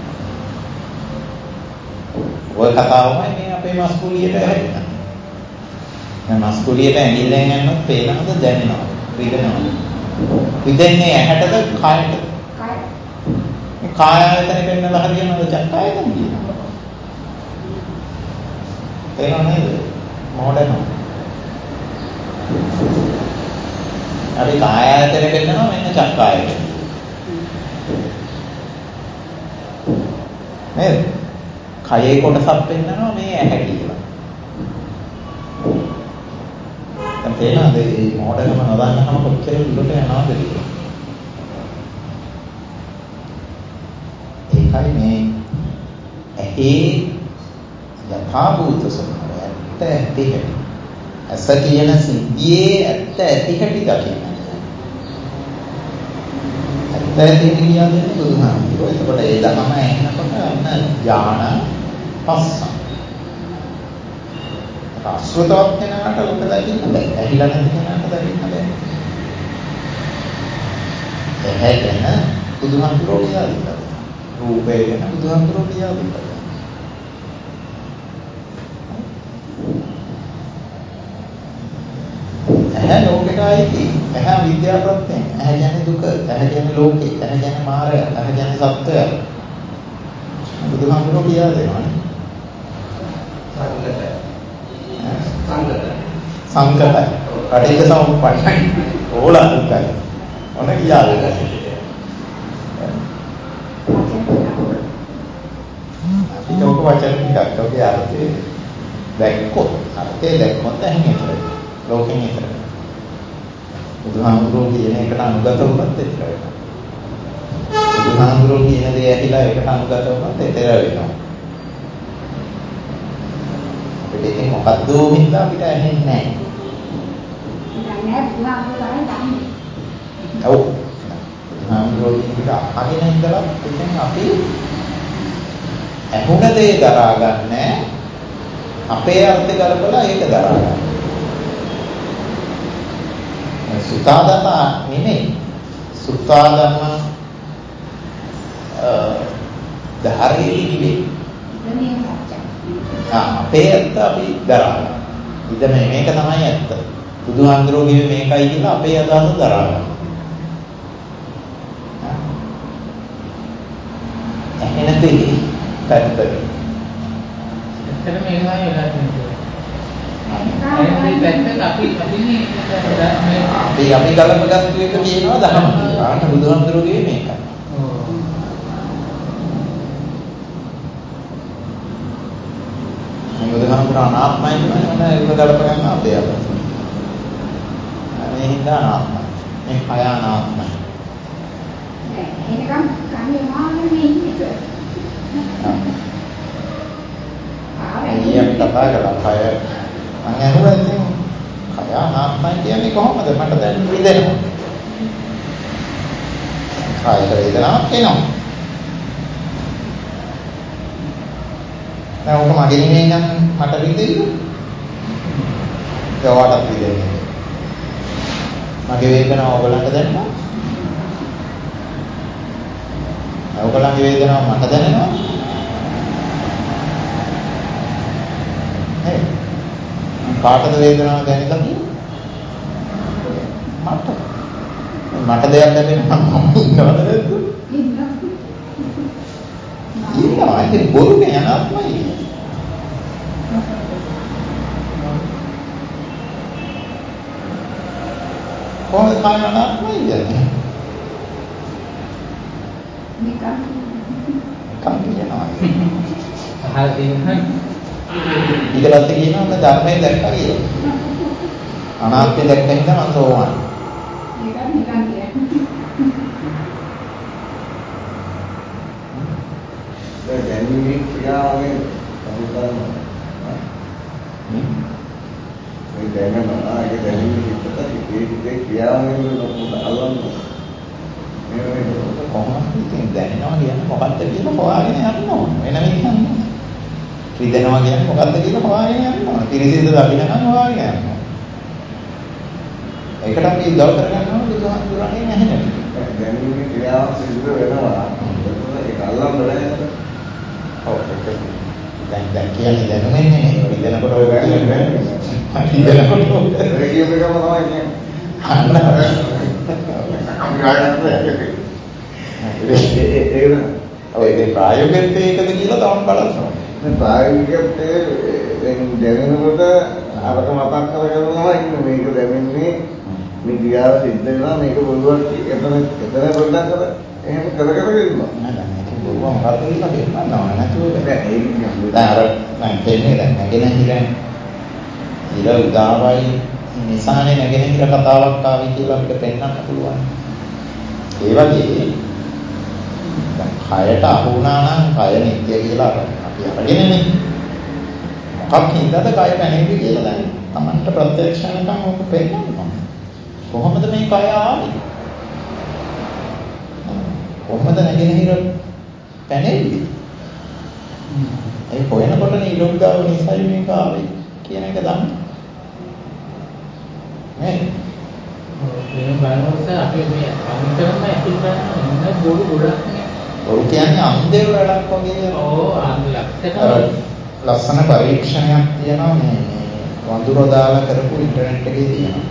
ඔය කතාවමයි මේ අපේ මස්කුලියට හැදෙන්නේ. දැන් මස්කුලියට ඇඟිල්ලෙන් යනොත් පේනවද දැනෙනවද? රිදෙනවද? රිදෙන්නේ ඇහැටද කයටද? කයට. මේ කාය ආයතනෙ පෙන්නලා හරියනවද චක්කායතන කියනවා. තේරෙනව නේද? මොඩනවා. අපි කාය ආයතනෙ පෙන්නනවා මෙන්න චක්කායතන. නේද? කයේ කොටසක් පෙන්නනවා මේ ඇහැ කියලා. දැන් තේරෙනවද මේ මොඩකම නොදන්නකම කොච්චර දුරට යනවද කියලා? ඒකයි මේ ඇහි යථාභූත ස්වභාවය ඇත්ත ඇති හැටි. ඇස කියන සිද්ධියේ ඇත්ත ඇති හැටි දකින්න. ඇත්ත ඇති හැටි කියන්නේ බුදුහාමුදුරුවෝ. එතකොට ඒ ධර්ම ඇහෙනකොට අන්න ඥාන පස්ස. අස්වතවත් කෙනාට ලොක දකින්න බෑ. ඇහිලා නැති කෙනාට දකින්න බෑ. ඇහැ ගැන බුදුහාමුදුරුවෝ කියලා දෙනවා. රූපය ගැන බුදුහාමුදුරුවෝ කියලා දෙනවා. ඇහැ ලෝකෙට ආйти. ඇහැ විද්‍යා ප්‍රත්‍යයෙන්. ඇහැ කියන්නේ දුක. ඇහැ කියන්නේ ලෝකේ. ඇහැ කියන්නේ මායය. ඇහැ කියන්නේ සත්‍යය. බුදුහාමුදුරුවෝ කියලා දෙනවානේ. සංකතයි. කටික සමුප්පන්නයි. ඕලානිකයි. ඔන්න කියලා දෙනවා. අපිට ඔක වචන ටිකක් ඔගේ අර්ථය දැක්කොත් ඇහෙන්නේ නැහැ. ලෝකෙන් ඉතර. බුදුහාමුදුරුවෝ කියන එකට අනුගත වුණත් එතර වෙනවා. බුදුහාමුදුරුවෝ කියන දේ ඇහිලා එකට අනුගත වුණත් එතර වෙනවා. අපිට ඉතින් මොකද්ද හින්දා අපිට ඇහෙන්නේ නැහැ. ඔව්. බුදුහාමුදුරුවෝ කියන එක අහගෙන ඉඳලා ඉතින් අපි ඇහුණ දේ දරා ගන්නෑ. අපේ අර්ථ ගලපලා ඒක දරා ගන්න. සුතාදම නෙමෙයි. සුතාදම ධාරී නෙමෙයි. අපේ ඇත්ත අපි දරා ගන්න. ඉතින් මේක තමයි ඇත්ත. බුදුහාමුදුරුවෝ කිව්වේ මේකයි කියලා අපේ අදහස දරා ගන්න. එහෙනම් දෙවි පැත්තට. එතන මේවා වෙලා තියෙනවා. ඒ පැත්තට අපි ගලපගත්තු එක කියනවා දහම කියලා. ආන්න බුදුහාමුදුරුවෝ කිව්වේ මේකයි. මේ බුදුහාමුදුරුවෝ අනාත්මයි කියන්නේ ඔන්න ඒක ගලප ගන්න අපේ අදහස. මේ හින්දා අනාත්මයි. මේ කය අනාත්මයි. එනකම් කන්නේ මාන්නේ ඉන්නේ. අපි කතා කරලා කය මම අහුවා ඉතින් කය අනාත්මයි කියන්නේ කොහොමද මට දැන් විඳිනවා. කාය වේදනාවක් එනවා. දැන් ඔක මගේ නෙමෙයි නම් මට විඳින්න. ඒවට විඳින්නේ. මගේ වේදනාව ඔයගලන්ට දැනෙනවා. ඔයගලන්ගේ වේදනාව මට දැනෙනවා. කාටද වේදනාව දැනෙලා තියෙන්නේ? මට දෙයක් ලැබෙනවා මම ඉන්නවද නැද්ද? ඉන්නවා. ඒක බොරුනේ අනාත්මයි. කොහොමද කාය අනාත්මයි කියන්නේ? නිකන් කියනවා. අහලා තියෙනවා. ඊට පස්සේ කියනවා මම ධර්මයෙන් දැක්කා කියලා. අනාත්මය දැක්ක නිසා මම සෝවාන්. නිකන් කියන්නේ. දැනීමේ ක්‍රියාවෙන් අනුතරම මේ දැනනවා ඒක දැනීමේ හිතට ඒ ක්‍රියාවෙන් අල්ලන්න මේ කොහොමද ඉතින් දැනෙනවා කියන්නේ මොකක්ද කියලා හොයාගෙන යන්න ඕන. වෙන විදිහක් නෑ. රිදෙනවා කියන්නේ මොකක්ද කියලා හොයාගෙන යන්න ඕන. පිරිසිදු දකින්නකම් හොයාගෙන යන්න ඕන. ඒකට අපි උදව් කරගන්න ඕන බුදුහාමුදුරනේ නැහැ නේද? දැනීමේ ක්‍රියාව සිදු වෙනවා. ඒක අල්ලන්න බෑ. ඔව් ඒක දැන් කියන්නේ දැනුමන්නේ නේ. රිදෙනකොට ඔය කියන්නේ රිදෙනකොට ඒ කියපු එකම තමයි කියන්නේ. අන්න ඒක ප්‍රායෝගිකව ඒකද කියලා තමයි බලන්න ඕනේ. මේ ප්‍රායෝගිකව දැනෙනකොට අපට මතක් කරගන්නවා ඉන්නේ මේක දැනෙන්නේ මේ ක්‍රියාව සිද්ධ වෙනවා මේක බොරුවක් එතන පොඩ්ඩක් කර එහෙම කර ඉන්නවා. නෑ මේක බොරුව මොකක්ද කියලා දෙන්නව නැතුව දැන් ඒක කියන්නේ දැන් අර මම කියන්නේ දැන් නැගෙන හිර උදාවයි නිසානේ නැගෙන හිර කතාවක් ආවි කියලා අපිට පෙන්වන්න පුළුවන්. ඒ වගේ දැන් කයට අහු වුණා නම් කය නිත්‍ය කියලා අපි අරගෙනනේ මොකක් හින්දාද කය පැනෙන්නේ කියලා දැන් Tamanට ප්‍රත්‍යක්ෂ වෙනකම් ඔක පෙන්නනවා. කොහොමද මේ කය ආවේ? කොහොමද නැගෙනහිර පැනෙන්නේ? ඒ හොයනකොට නිරෝධාව නිසයි මේක ආවේ කියන එක දන්න. නේද? මේ බලනකොට අපි මේ අන්තරම ඇතුල් කරන ඉන්න බොරු ගොඩක් නේ. බොරු කියන්නේ අන්දේ වැඩක් වගේ. ඕ ලස්සන පරීක්ෂණයක් තියෙනවා මේ වඳුරෝ දාලා කරපු ඉන්ටර්නෙට් එකේ තියෙනවා.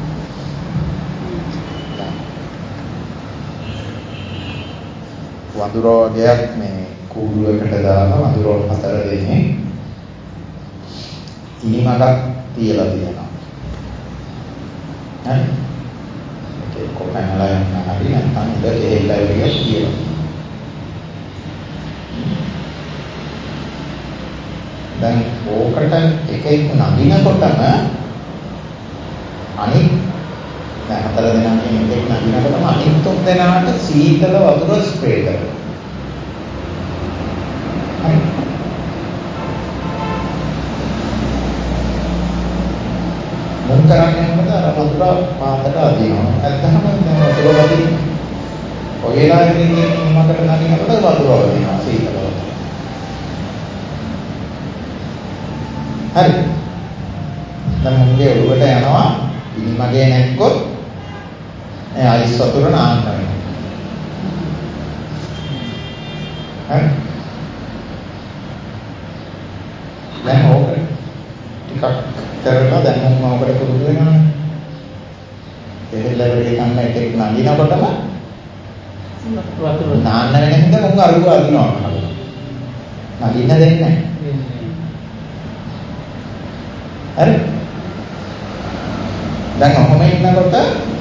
වඳුරෝ වගේක් මේ කූඩුවකට දාලා වඳුරෝ 4 දෙනෙක් ඉනිමඩක් තියලා තියෙනවා. හරි. ඒක කොහොමද යන්න හරි නැත්නම් ඉඳ එහෙල්ලා ඉවිලා කියලා. දැන් ඕකට එකෙක් නගිනකොටම අනිත් දැන් 4 දෙනා කියන එකෙක් නගිනකොටම අනිත් 3 දෙනාට සීතල වතුර ස්ප්‍රේ කරනවා. හරි. මොන් කරන්නේ මොකද අර වතුර පාතට අදිනවා. නැත්නම් දැන් වතුර වදින ඔයලා ඉන්නේ මකට නගිනකොට වතුර වදිනවා සීතල වතුර. හරි. දැන් මුංගේ ඔළුවට යනවා ඉනිමගේ නැක්කොත් ඒ අයිස් වතුර නාන්න වෙනවා. හරි. දැන් ඕක ටිකක් කරලා දැන් මම ඔකට පුරුදු වෙනවානේ. එහෙල්ලා වෙලේ ගන්න එකෙක් නගිනකොටම වතුර නාන්න වෙන හින්දා මුං අරුව අදිනවා. නගින්න දෙන්නේ නැහැ. හරි. දැන් ඔහොම ඉන්නකොට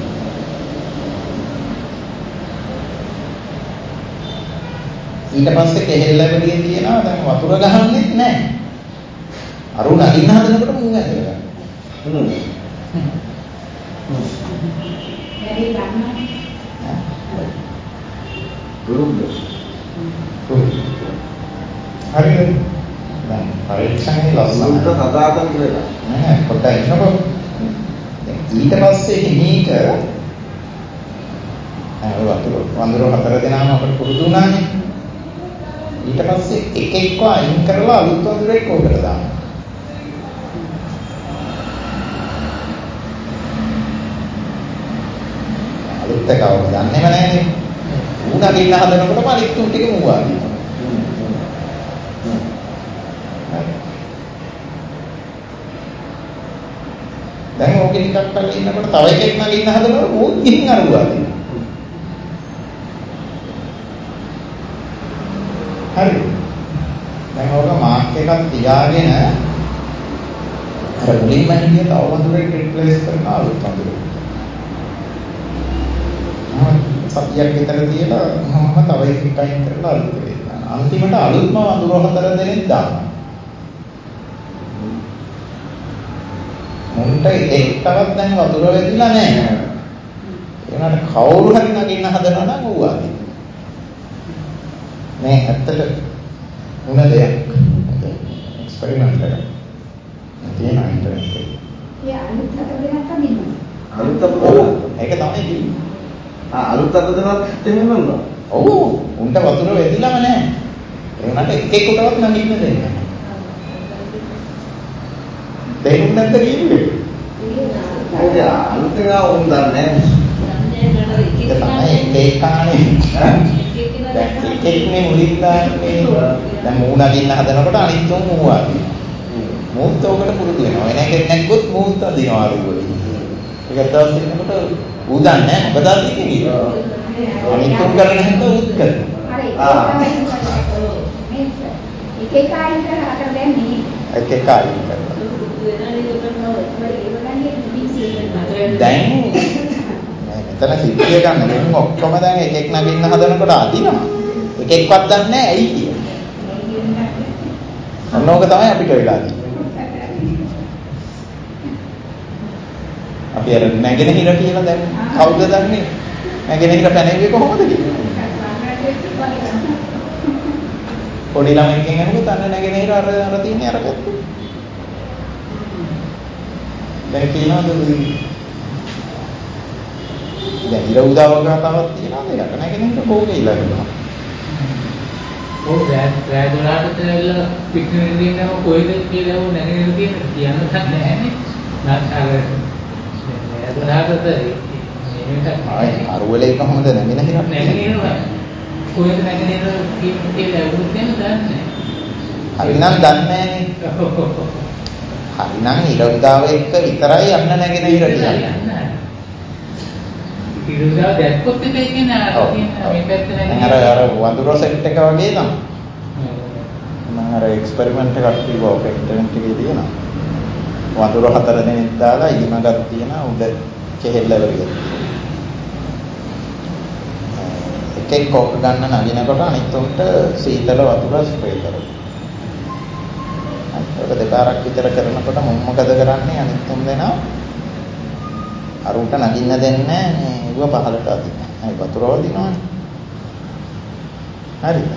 ඊට පස්සේ කෙහෙල්ලවලිය තියනවා දැන් වතුර ගහන්නෙත් නැහැ. අරු නගින්න හදනකොට මුං ඇදලා ගන්න. වැඩි ගන්න. හරිද? දැන් පරීක්ෂණේ ලස්සනට හදාගන්න කියලා. නෑ පොඩ්ඩක් ඉන්නකො. ඊට පස්සේ හිමීට වඳුර 4 දෙනාම අපිට පුරුදු වුණානේ. ඊට පස්සේ එකෙක්ව අයින් කරලා අලුත් වඳුරෙක් ඕකට දානවා. අලුත් එකව දන්නේම නැහැනේ. ඌ නගින්න හදනකොටම අනිත් තුන් ටික මුවා දිනවා. ඕකේ ටිකක් කල් ඉන්නකොට තව එකෙක් නගින්න හදනකොට මූත් ගිහින් අරුවා දෙනවා. හරි. දැන් ඔක මාක් එකක් තියාගෙන අර මුලින්ම හිටිය තව වඳුරෙක් රිප්ලේස් කරනවා අලුත් වඳුරෙක්. සතියක් විතර තියලා මම තව එකක් අයින් කරලා අලුත් එකක් දානවා. අන්තිමට අලුත්ම වඳුර 4 දෙනෙක් දානවා. මුන්ට ඒකවත් දැන් වතුර වැදිලා නැහැ. ඒකට කවුරු හරි නගින්න හදනවා නම් ඌ ආදී. මේ ඇත්තට උන දෙයක්. එක්ස්පෙරිමන්ට් එකක්. තියෙන ඉන්ටර්නෙට් එකේ. ඒ අලුත් හදලා දෙනවා. අලුත් අපදලා. ඒක තමයි කිව්වේ. අලුත් අපදලා තේරෙන්නද? ඔව්. උන්ට වතුර වැදිලාම නැහැ. ඒ උනට එකෙකුටවත් නගින්න දෙන්නේ නැහැ. දෙන්නේ නැද්ද කිව්වේ? ඒ අලුත් එක උන් දන්නේ නැහැ. ඒක කාණේ. ඒකනේ මුලින් දාන්නේ. දැන් මූණ අදින්න හදනකොට අනිත් උන් මූව අදිනවා. මූත් ඔකට පුරුදු වෙනවා. එන එකෙක් නැග්ගොත් මූත් අදිනවා අරුවල. ඒක තමයි ඉන්නකොට ඌ දන්නේ නැහැ මොකද අදින්නේ කියලා. අනිත් උන් කරන හැම ඌත් කරනවා. ඒක ආයින් කරලා අතර දැන් මේ ඒක ආයින් කරනවා. දැන් මෙතන සිද්ධිය ගන්න මෙන්න ඔක්කොම දැන් එකෙක් නගින්න හදනකොට අදිනවා. එකෙක්වත් දන්නේ නැහැ ඇයි කියලා. අන්නෝක තමයි අපිට වෙලා තියෙන්නේ. අපි අර නැගෙනහිර කියලා දැන් කවුද දන්නේ? නැගෙනහිර පැනෙන්නේ කොහොමද කියලා. පොඩි ළමයින්ගෙන් අහුවොත් අන්න නැගෙනහිර අර තියන්නේ අර පැත්තේ. දැන් කියනවාද දැන් ඉර උදාවක කතාවක් තියෙනවාද? යට නැගෙනහිර කෝකේ ඉලක්කනවා. ඔව් රෑ 12ට ඇවිල්ලා පිටුනේ ඉඳන්ම කොහෙද කියලා ඕ නැගෙනහිර කියන්න නැහැ නේ. රෑ 12ට මේකට අරුවලේ කොහොමද නැගෙනහිර? නැගෙනහිර කොහෙද නැගෙනහිර කියලා වුත් දෙන්න දන්නේ නැහැ. හරිනම් දන්නේ නැහනේ. හරිනම් ඉර උදාව එක්ක විතරයි යන්න නැගෙනහිර කියන්නේ. ඉර උදාව දැක්කොත් ඒක කියන්නේ මේ පැත්ත නැගෙනහිර. අර වඳුර සෙට් එක වගේ තමයි. මම අර එක්ස්පෙරිමන්ට් එකක් කිව්වා ඔක ඉන්ටර්නෙට් එකේ තියෙනවා. වඳුර 4 දෙනෙක් දාලා ඉලිමගක් තියෙනවා උඩ කෙහෙල්ලවලිය. එකෙක් කොක්ක ගන්න නගිනකොට අනිත් උන්ට සීතල වතුර ස්ප්‍රේ කරනවා. ඒක දෙපාරක් විතර කරනකොට මම මොකද කරන්නේ අනිත් තුන් දෙනා අරුන්ට නගින්න දෙන්නේ නැහැ ඌව පහලට අදිනවා. අය වතුර වදිනවනේ. හරිද?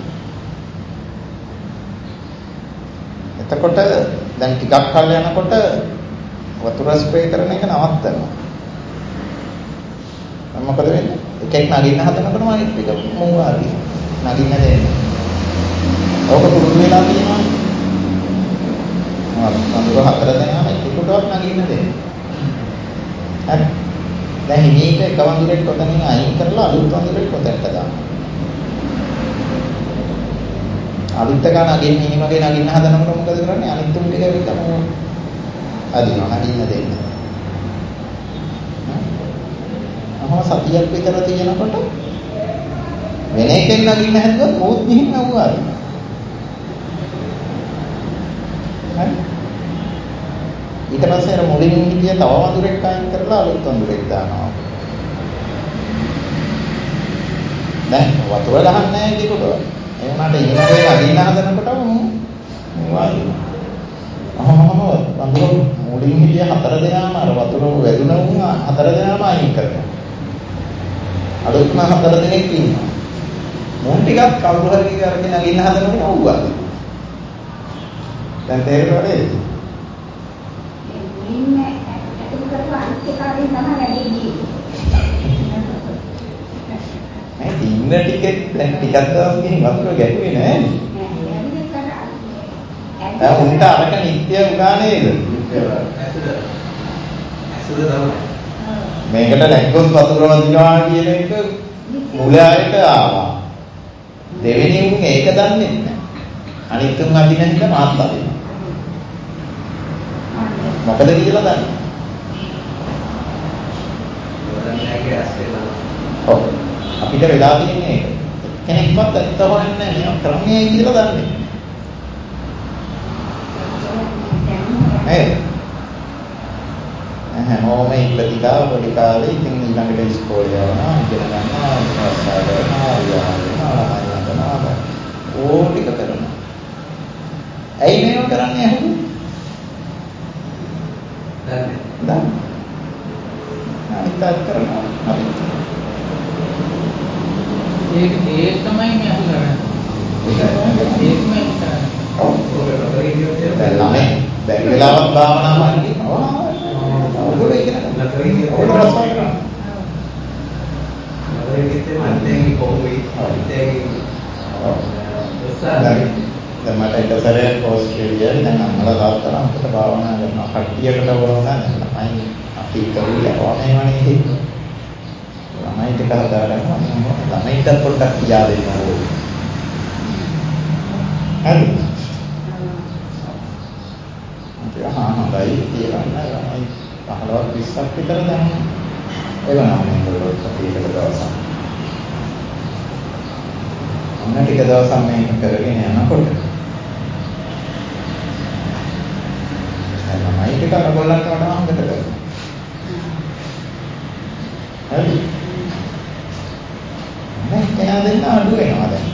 එතකොට දැන් ටිකක් කල් යනකොට වතුර ස්ප්‍රේ කරන එක නවත්තනවා. මොකද වෙන්නේ? එකෙක් නගින්න හදනකොටම අනිත් එක මූව අදිනවා. නගින්න දෙන්නේ. ඕක පුරුදු වෙලා තියෙනවා. වඳුර 4 දෙනාම එකෙකුටවත් නගින්න දෙන්නේ. හරි. දැන් මේක එක වඳුරෙක් කොතනින් අයින් කරලා අලුත් වඳුරෙක් කොතැනට දානවා. අලුත් එක නගින්න මේ වගේ නගින්න හදනකොට මොකද කරන්නේ? අනිත් තුන් ටික විතරම අදිනවා නගින්න දෙන්නේ. අහම සතියක් විතර තියෙනකොට වෙන එකෙන් නගින්න හැදුවත් මොහොත් ගිහින් අවුවා. හරි. ඊට පස්සේ අර මුලින් හිටිය තව වඳුරෙක් අයින් කරලා අලුත් වඳුරෙක් දානවා. දැන් වතුර ගහන්නේ නැහැ ඒකට. ඒ වුණාට ඉන්නකේ අදින්න හදනකොටම මොවායි. වඳුර මුලින් හිටිය 4 දෙනාම අර වතුර වැදුන උන් 4 දෙනාම අයින් කරනවා. අලුත්ම 4 දෙනෙක් ඉන්නවා. මොන් ටිකක් කවුරු හරි කරගෙන නගින්න හදනකොට අවුවා. දැන් තේරෙනවද? මුලින්ම ඇතුළු කරපු අනිත් කාර්යය තමයි වැඩිදී. මේ ඉන්න ටිකෙත් දැන් ටිකක් දවස් ගිහින් වතුර ගැටුවේ නෑ. දැන් උන්ට අරක නිත්‍ය උනා නේද? මේකට නැග්ගොත් වතුර වදිනවා කියන එක මුලයට ආවා. දෙවෙනි උන් ඒක දන්නේ නැහැ. අනිත් උන් අදින හින්දා මාත් අදිනවා. මොකද කියලා දන්නේ. කරන්නගේ ඇස්තේලා. ඔව්. අපිට වෙලා තියෙන්නේ ඒක. කෙනෙක්වත් ඇත්ත හොයන්නේ නැහැ. මේවා ක්‍රමයේ කියලා දන්නේ. නේද? හැමෝම ඉපදිලා පොඩි කාලේ ඉතින් ඊළඟට ඉස්කෝලේ යනවා, ඉගෙන ගන්නවා, රස්සාව කරනවා, යාළුවෝ කරනවා, ඕක ටික කරනවා. ඇයි මේව කරන්නේ අහන්නේ? දන්නේ. අනිත් කරනවා. ඒක තමයි මේ අහු කරන්නේ. ඒකම කරන්නේ. ඔව්. දැන් ළමයි බැරි වෙලාවක් භාවනා කරනවා. ඔයගොල්ලෝ ඉගෙන ගන්න. ඔයගොල්ලෝ රස්සාව කරනවා. නතරේ කිත්තේ මන්තේ කොහොමයි? ඉතින් දැන් මට එක සැරයක් ඕස්ට්‍රේලියාවේ දැන් අම්මලා තාත්තලා අපිට භාවනා කරනවා. කට්ටියකට වරෝනා ළමයි අපි කරුණා වමනේ හිටියේ. ළමයි ටික හදා ගන්නවා. ළමයිට පොඩ්ඩක් කියා දෙන්න ඕනේ. හරි. හොඳයි කියලා ළමයි 15ක් 20ක් විතර දැන් එවනවා මේගොල්ලෝ ටික දවසක්. ඔන්න ටික දවසක් මේක කරගෙන යනකොට ළමයි ටික අරගොල්ලන්ට වඩා හොඳට කරනවා. හරි. මේ කෙනා දෙන්න අඩු වෙනවා දැන්.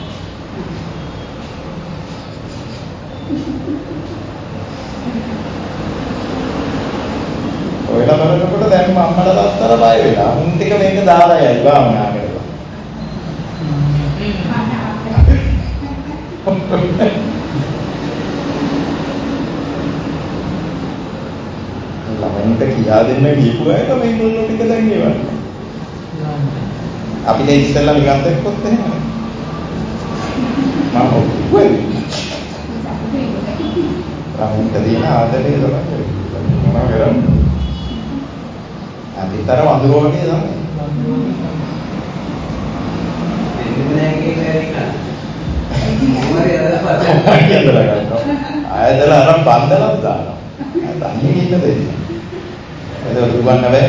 ඔයලා බලනකොට දැන් අම්මලා තාත්තලා බය වෙලා. උන් ටික මේක දාලා යයි භාවනා කරලා. ළමයින්ට කියා දෙන්න ගියපු අය තමයි මේගොල්ලෝ ටික දැන් ගෙවන්නේ. අපිට ඉස්සෙල්ලා නිකන් දෙක්කොත් එහෙමනේ. මම ඔක්කොයි. රාමුන්ට දින ආදරේ තමයි. මොනවා කරන්නේ? අන්තිතර වඳුර වගේ තමයි. දෙන්නේ නැහැ කියලා ආයතන අරන් බන්දලක් දානවා. තනියෙන් ඉන්න දෙන්නේ. ඒක දුවන්න බෑ.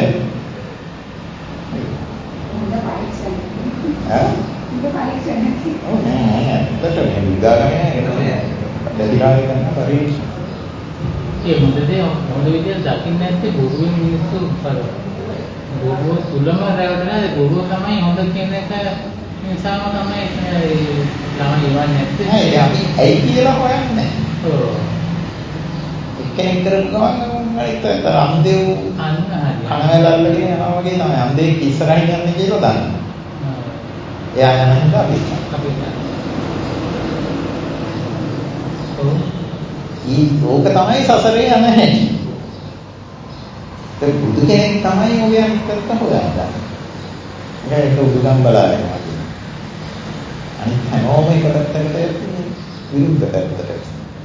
ඔව් නෑ. ඒකට මේ විගාගන්නේ නෑ. දෙවිකාරය කරන පරිශ. ඒ මොකද විදියට දකින්න නැත්තේ ගුරුන් මිනිස්සු ගුරුව සුලම රැවටෙන ගුරුව තමයි හොඳ කියන එක නිසාම තමයි ළමයි ඉවන්නේ නැත්තේ. නෑ අපි ඇයි කියලා හොයන්නේ. ඔව්. එක්කෙනෙක් කරපු ගමන් අනිත් අන්දේව අන්න හරි. කනවැල අල්ලගෙන යනවා වගේ තමයි. අන්දේ ඉස්සරහින් යන්නේ කියලා දන්නවා. එයා යන හින්දා අපි ඕක තමයි සසරේ යන හැටි. ඒ බුදු කෙනෙක් තමයි ඔය අනිත්‍යත හොයන්නේ. ඒක උදුගම් බලාගෙන. අනිත් හැමෝම එක පැත්තකට විරුද්ධ පැත්තකට.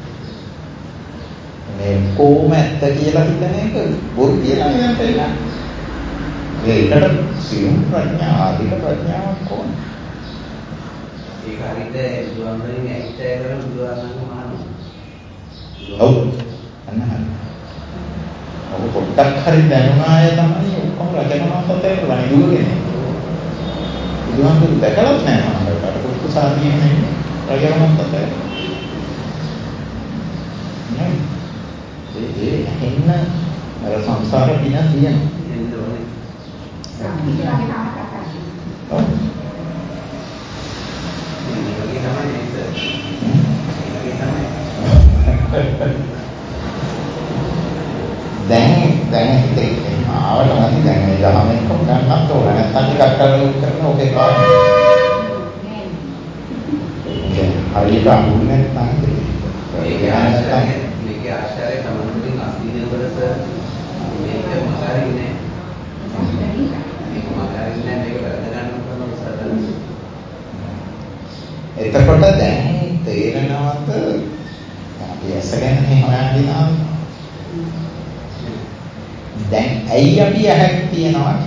මේ කොහොම ඇත්ත කියලා හිතන එක බොරු කියලා නේද කියලා. ඒකට සියුම් ප්‍රඥා ආධික ප්‍රඥාවක් ඕන. ඒක හරියට බුදුන්වහන්සේ ඇයිතය කරන බුදුආසන්න මහණුවෝ. ඔව්. අන්න හරි. ඔබ පොඩ්ඩක් හරි දැනුණාය තමයි ඔක්කොම රජකමකට වනේ දුවගෙන. බුදුහාමුදුරු දැකලත් නැහැ මමකට. කුක්කු සාධියේ නෙමෙයි රජකමකට. නෑ. ඒ එන්න අර සංසාර පින තියෙනවා. එන්න ඕනේ. ඔව්. මේකේ තමයි නේද? මේකේ තමයි. දැන් හිතේ ආවට නැති දැන් ඒ දහම එක්ක ගන්නත් ඕන නැත්නම් ටිකක් කරලා කරන ඔකේ පාඩම. හරියට අහුන්නේ නැත්නම් මේකේ ආශ්චර්යය තමයි අස්තිනේ වලට මේක මකාරින්නේ. මේක මකාරින්නේ මේක වැරද්ද ගන්න පුළුවන් සරලව. එතකොට දැන් තේරෙනවද අපි ඇසගෙන හොයන්දිනා දැන් ඇයි අපි ඇහක් තියනවා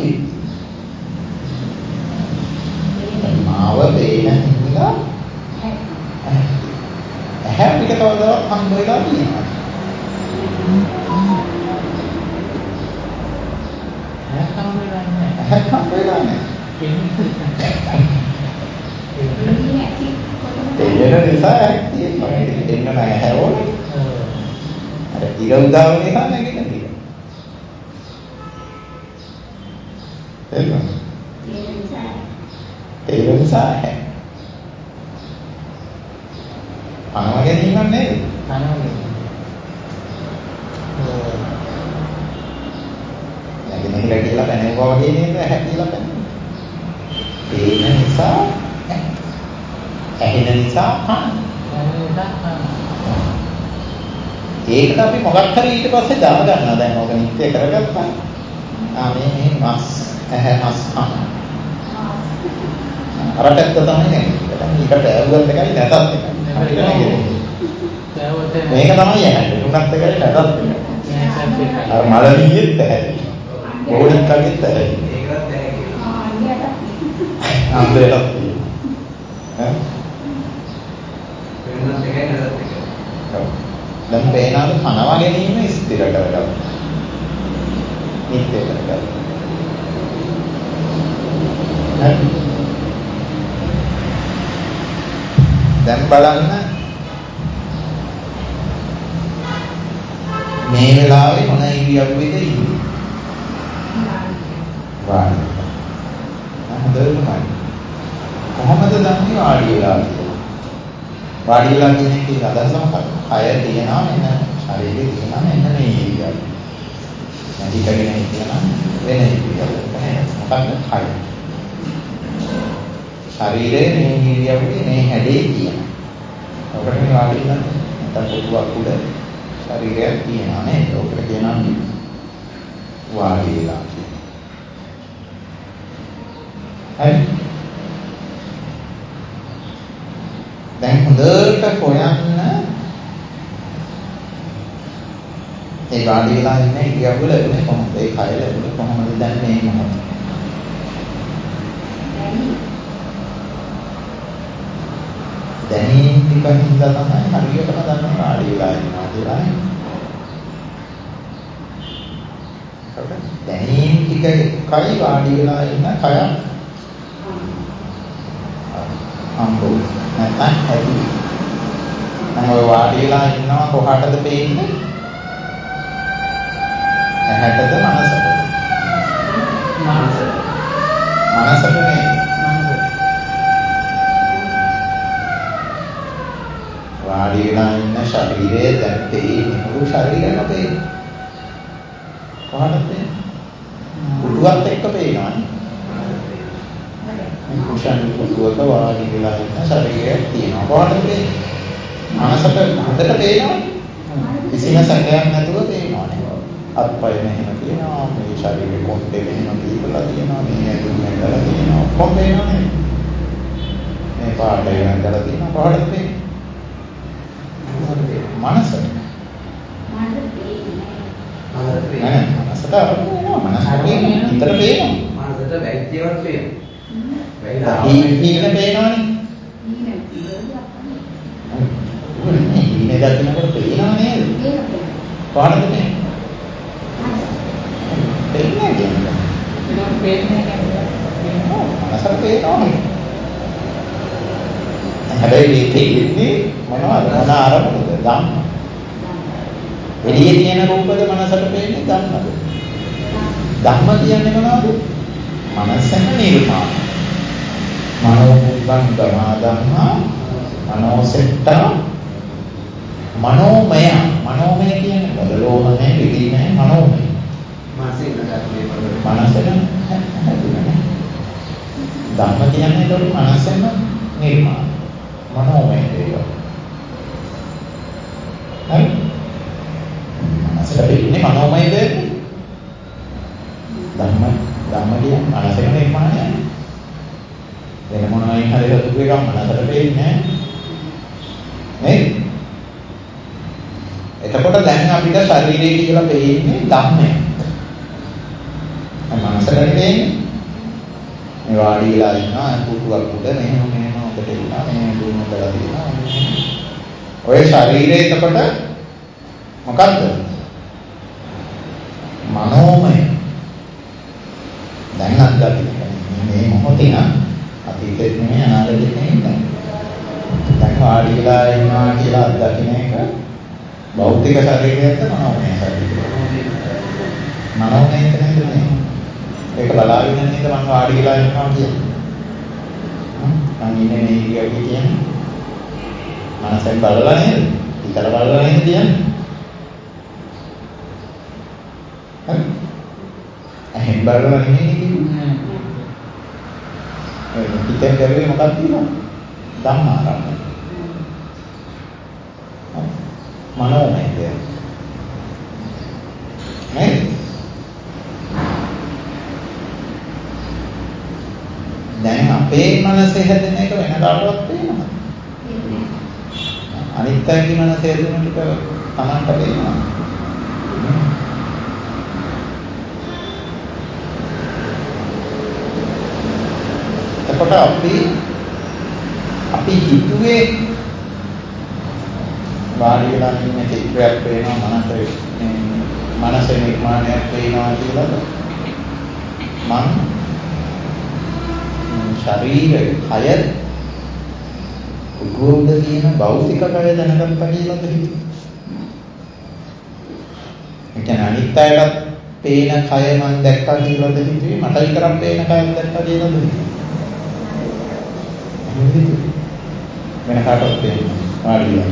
කියන්නේ මාව දෙන හින්දා ඇහැ පිට කවදාවත් හම්බ වෙලා තියෙනවා ඇහැ හම්බ වෙලා නැහැ ඇහක් හම්බ වෙලා නැහැ. එන්න නිසා ඇහක් තියෙනවා. එන්න නැහැ හැවෝනේ. අර ඉර උදාව නිසා නැගිටින්න තියෙනවා. ඒ නිසා ඇහැ. පනවා ගැනීමක් නේද? පනවා ගැනීම. නැගිටින්න කියලා පැනෙවුවා වගේ නේද ඇහැ කියලා පැනෙන්නේ. ඒ නිසා ඇහෙන නිසා කන. ඒකට අපි මොකක් හරි ඊට පස්සේ දා ගන්නවා දැන් ඔක නිත්‍ය කරගත්තා. මේ මස් ඇහැ මස් කන. අර පැත්ත තමයි නේද? ඊට ඇවුවත් එකයි නැතත් එකයි. මේක තමයි ඇහැ. උනත් එකයි නැතත් එකයි. අර මලවියෙත් ඇහැ. බෝඩික් කගෙත් ඇහැ. ඒකත් ඇහැ කියලා. අන්දරට තියෙනවා. ඈ? වෙනස් එකයි නැතත් එකයි. දැන් පේනාද පනවා ගැනීම ස්ථිර කරගන්න. නිත්‍ය කරගන්න. දැන් බලන්න මේ වෙලාවේ මොන ඉරියව්වෙද ඉන්නේ? වාඩි. හොඳටමයි. කොහොමද දන්නේ වාඩි වෙලා කියලා? වාඩි වෙලා කියන එකේ අදහස මොකක්ද? කය තියනවා මෙන්න ශරීරය තියනවා මෙන්න මේ ඉරියව්ව. නැතිකගෙන තියනවා වෙන ඉරියව්ව. මොකක්ද? කය. ශරීරයේ මේ ඉරියව්වේ මේ හැඩේ තියෙනවා. ඔකට මේ වාඩි වෙලා නැත්නම් පොදුවක් උඩ ශරීරයක් තියෙනවා නේද? ඔකට කියනවා වාඩි වෙලා කියලා. හරි. දැන් හොඳට හොයන්න ඒ වාඩි වෙලා ඉන්න ඉරියව්ව ලැබුණේ කොහොමද? ඒ කය ලැබුණේ කොහොමද දැන් මේ මොහොතේ? දැනීම් ටිකින් හින්දා තමයි හරියටම දන්නේ වාඩි වෙලා ඉන්නවා කියලා නේ. දැනීම් ටික එකයි වාඩි වෙලා ඉන්න කය අම්බෝ නැත්නම් ඇති. මම ඔය වාඩි වෙලා ඉන්නවා කොහාටද පේන්නේ? ඇහැටද මනසටද? මනසට නේ. වාඩි වෙලා ඉන්න ශරීරයේ දැන් තේින්නේ මුළු ශරීරෙම පේනවා. කොහොමද පේන්නේ? උඩුවත් එක්ක පේනවනේ. මේ කුෂන් උඩුවක වාඩි වෙලා ඉන්න ශරීරයක් තියෙනවා. කොහොමද පේන්නේ? මනසට හොඳට පේනවනේ. කිසිම සැකයක් නැතුව පේනවනේ. අත්පය මෙහෙම තියෙනවා. මේ ශරීරේ කොට්ටේ මෙහෙම පිටලා තියෙනවා. මේ ඇතුළේ නැගලා තියෙනවා. කොහොමද පේනවනේ? මේ පාඩේ නැගලා තියෙනවා. කොහොමද පේන්නේ? මනසට. මනසට අරමුණා මනසට හිතට පේනවා. මනසට වැක්තියක් පේනවා. හීන පේනවනේ. හීන දකින්නකොට පේනව නේද? කොහොමද පේන්නේ? පේන්නේ කියන්නේ. ඒක පේන්නේ නැහැ. මනසට පේනවනේ. හැබැයි මේකේ ඉන්නේ මොනවද? මොන අරමුණද? ධම්ම. එළියේ තියෙන රූපද මනසට පේන්නේ ධම්මද? ධම්ම කියන්නේ මොනවද? මනසෙන් නිර්මාණ. මනෝ පුබ්බං ධම්මා මනෝසෙට්ට මනෝමය. මනෝමය කියන්නේ මොකද? ලෝහමය, විදීමය, මනෝමය. මානසික ධර්මයේ මනසෙන් හැදුනේ. ධම්ම කියන්නේ ඒක මනසෙන් නිර්මාණ. මනෝමය දේවල්. හරි? මනසට ඉන්නේ මනෝමය දේවල්. ධම්ම කියන්නේ මනසේ නිර්මාණය. වෙන මොනවායි හරි හදුව එකක් මනසට දෙන්නේ නේද? එතකොට දැන් අපිට ශරීරය කියලා පෙන්නේ ධම්මයක්. මනසට දෙන්නේ මේ වාඩි වෙලා ඉන්නවා පුතුවක් උඩ මෙහෙම උඩට ඉන්නවා මේ දුන්න කරලා තියෙනවා. ඔය ශරීරය එතකොට මොකද්ද? මනෝමය. දැන් දකින්න. මේ මොහොතේ නම් අතීතෙත් නෙමෙයි අනාගතෙත් නෙමෙයි. දැන් වාඩි වෙලා ඉන්නවා කියලා අත්දකින්න එක භෞතික ශරීරයක්ද මනෝමය ශරීරයක්ද? මනෝමය නෙමෙයි. ඒක බලාගෙන නේද මම වාඩි වෙලා ඉන්නවා කියන්නේ. මම ඉන්නේ මේ ඉරියව්වේ කියන්නේ. මනසෙන් බලලා නේද? ඉතල බලලා නේද කියන්නේ? හරි. එහෙන් බලලා නෙමෙයි කියන්නේ. හිතෙන් කරුවේ මොකක්ද කියලා? ධම්මාරම්භය. මනෝමය දෙයක්. නේද? දැන් අපේ මනසේ හැදෙන එක වෙන කාටවත් පේනවද? අනිත් අයගේ මනසේ හැදෙන ටික Tamanට පේනවා. එතකොට අපි හිතුවේ වාඩි වෙලා ඉන්න චිත්‍රයක් පේනවා මනසේ නිර්මාණයක් පේනවා කියලාද? මම ශරීරය කය උගෝද කියන භෞතික කය දැනගත්තා කියලාද හිතුවේ? ඒ කියන්නේ අනිත් අයටත් පේන කය මම දැක්කා කියලාද හිතුවේ? මට විතරක් පේන කයක් දැක්කා කියලාද හිතුවේ? වෙන කාටවත් පේන්නේ නැහැ.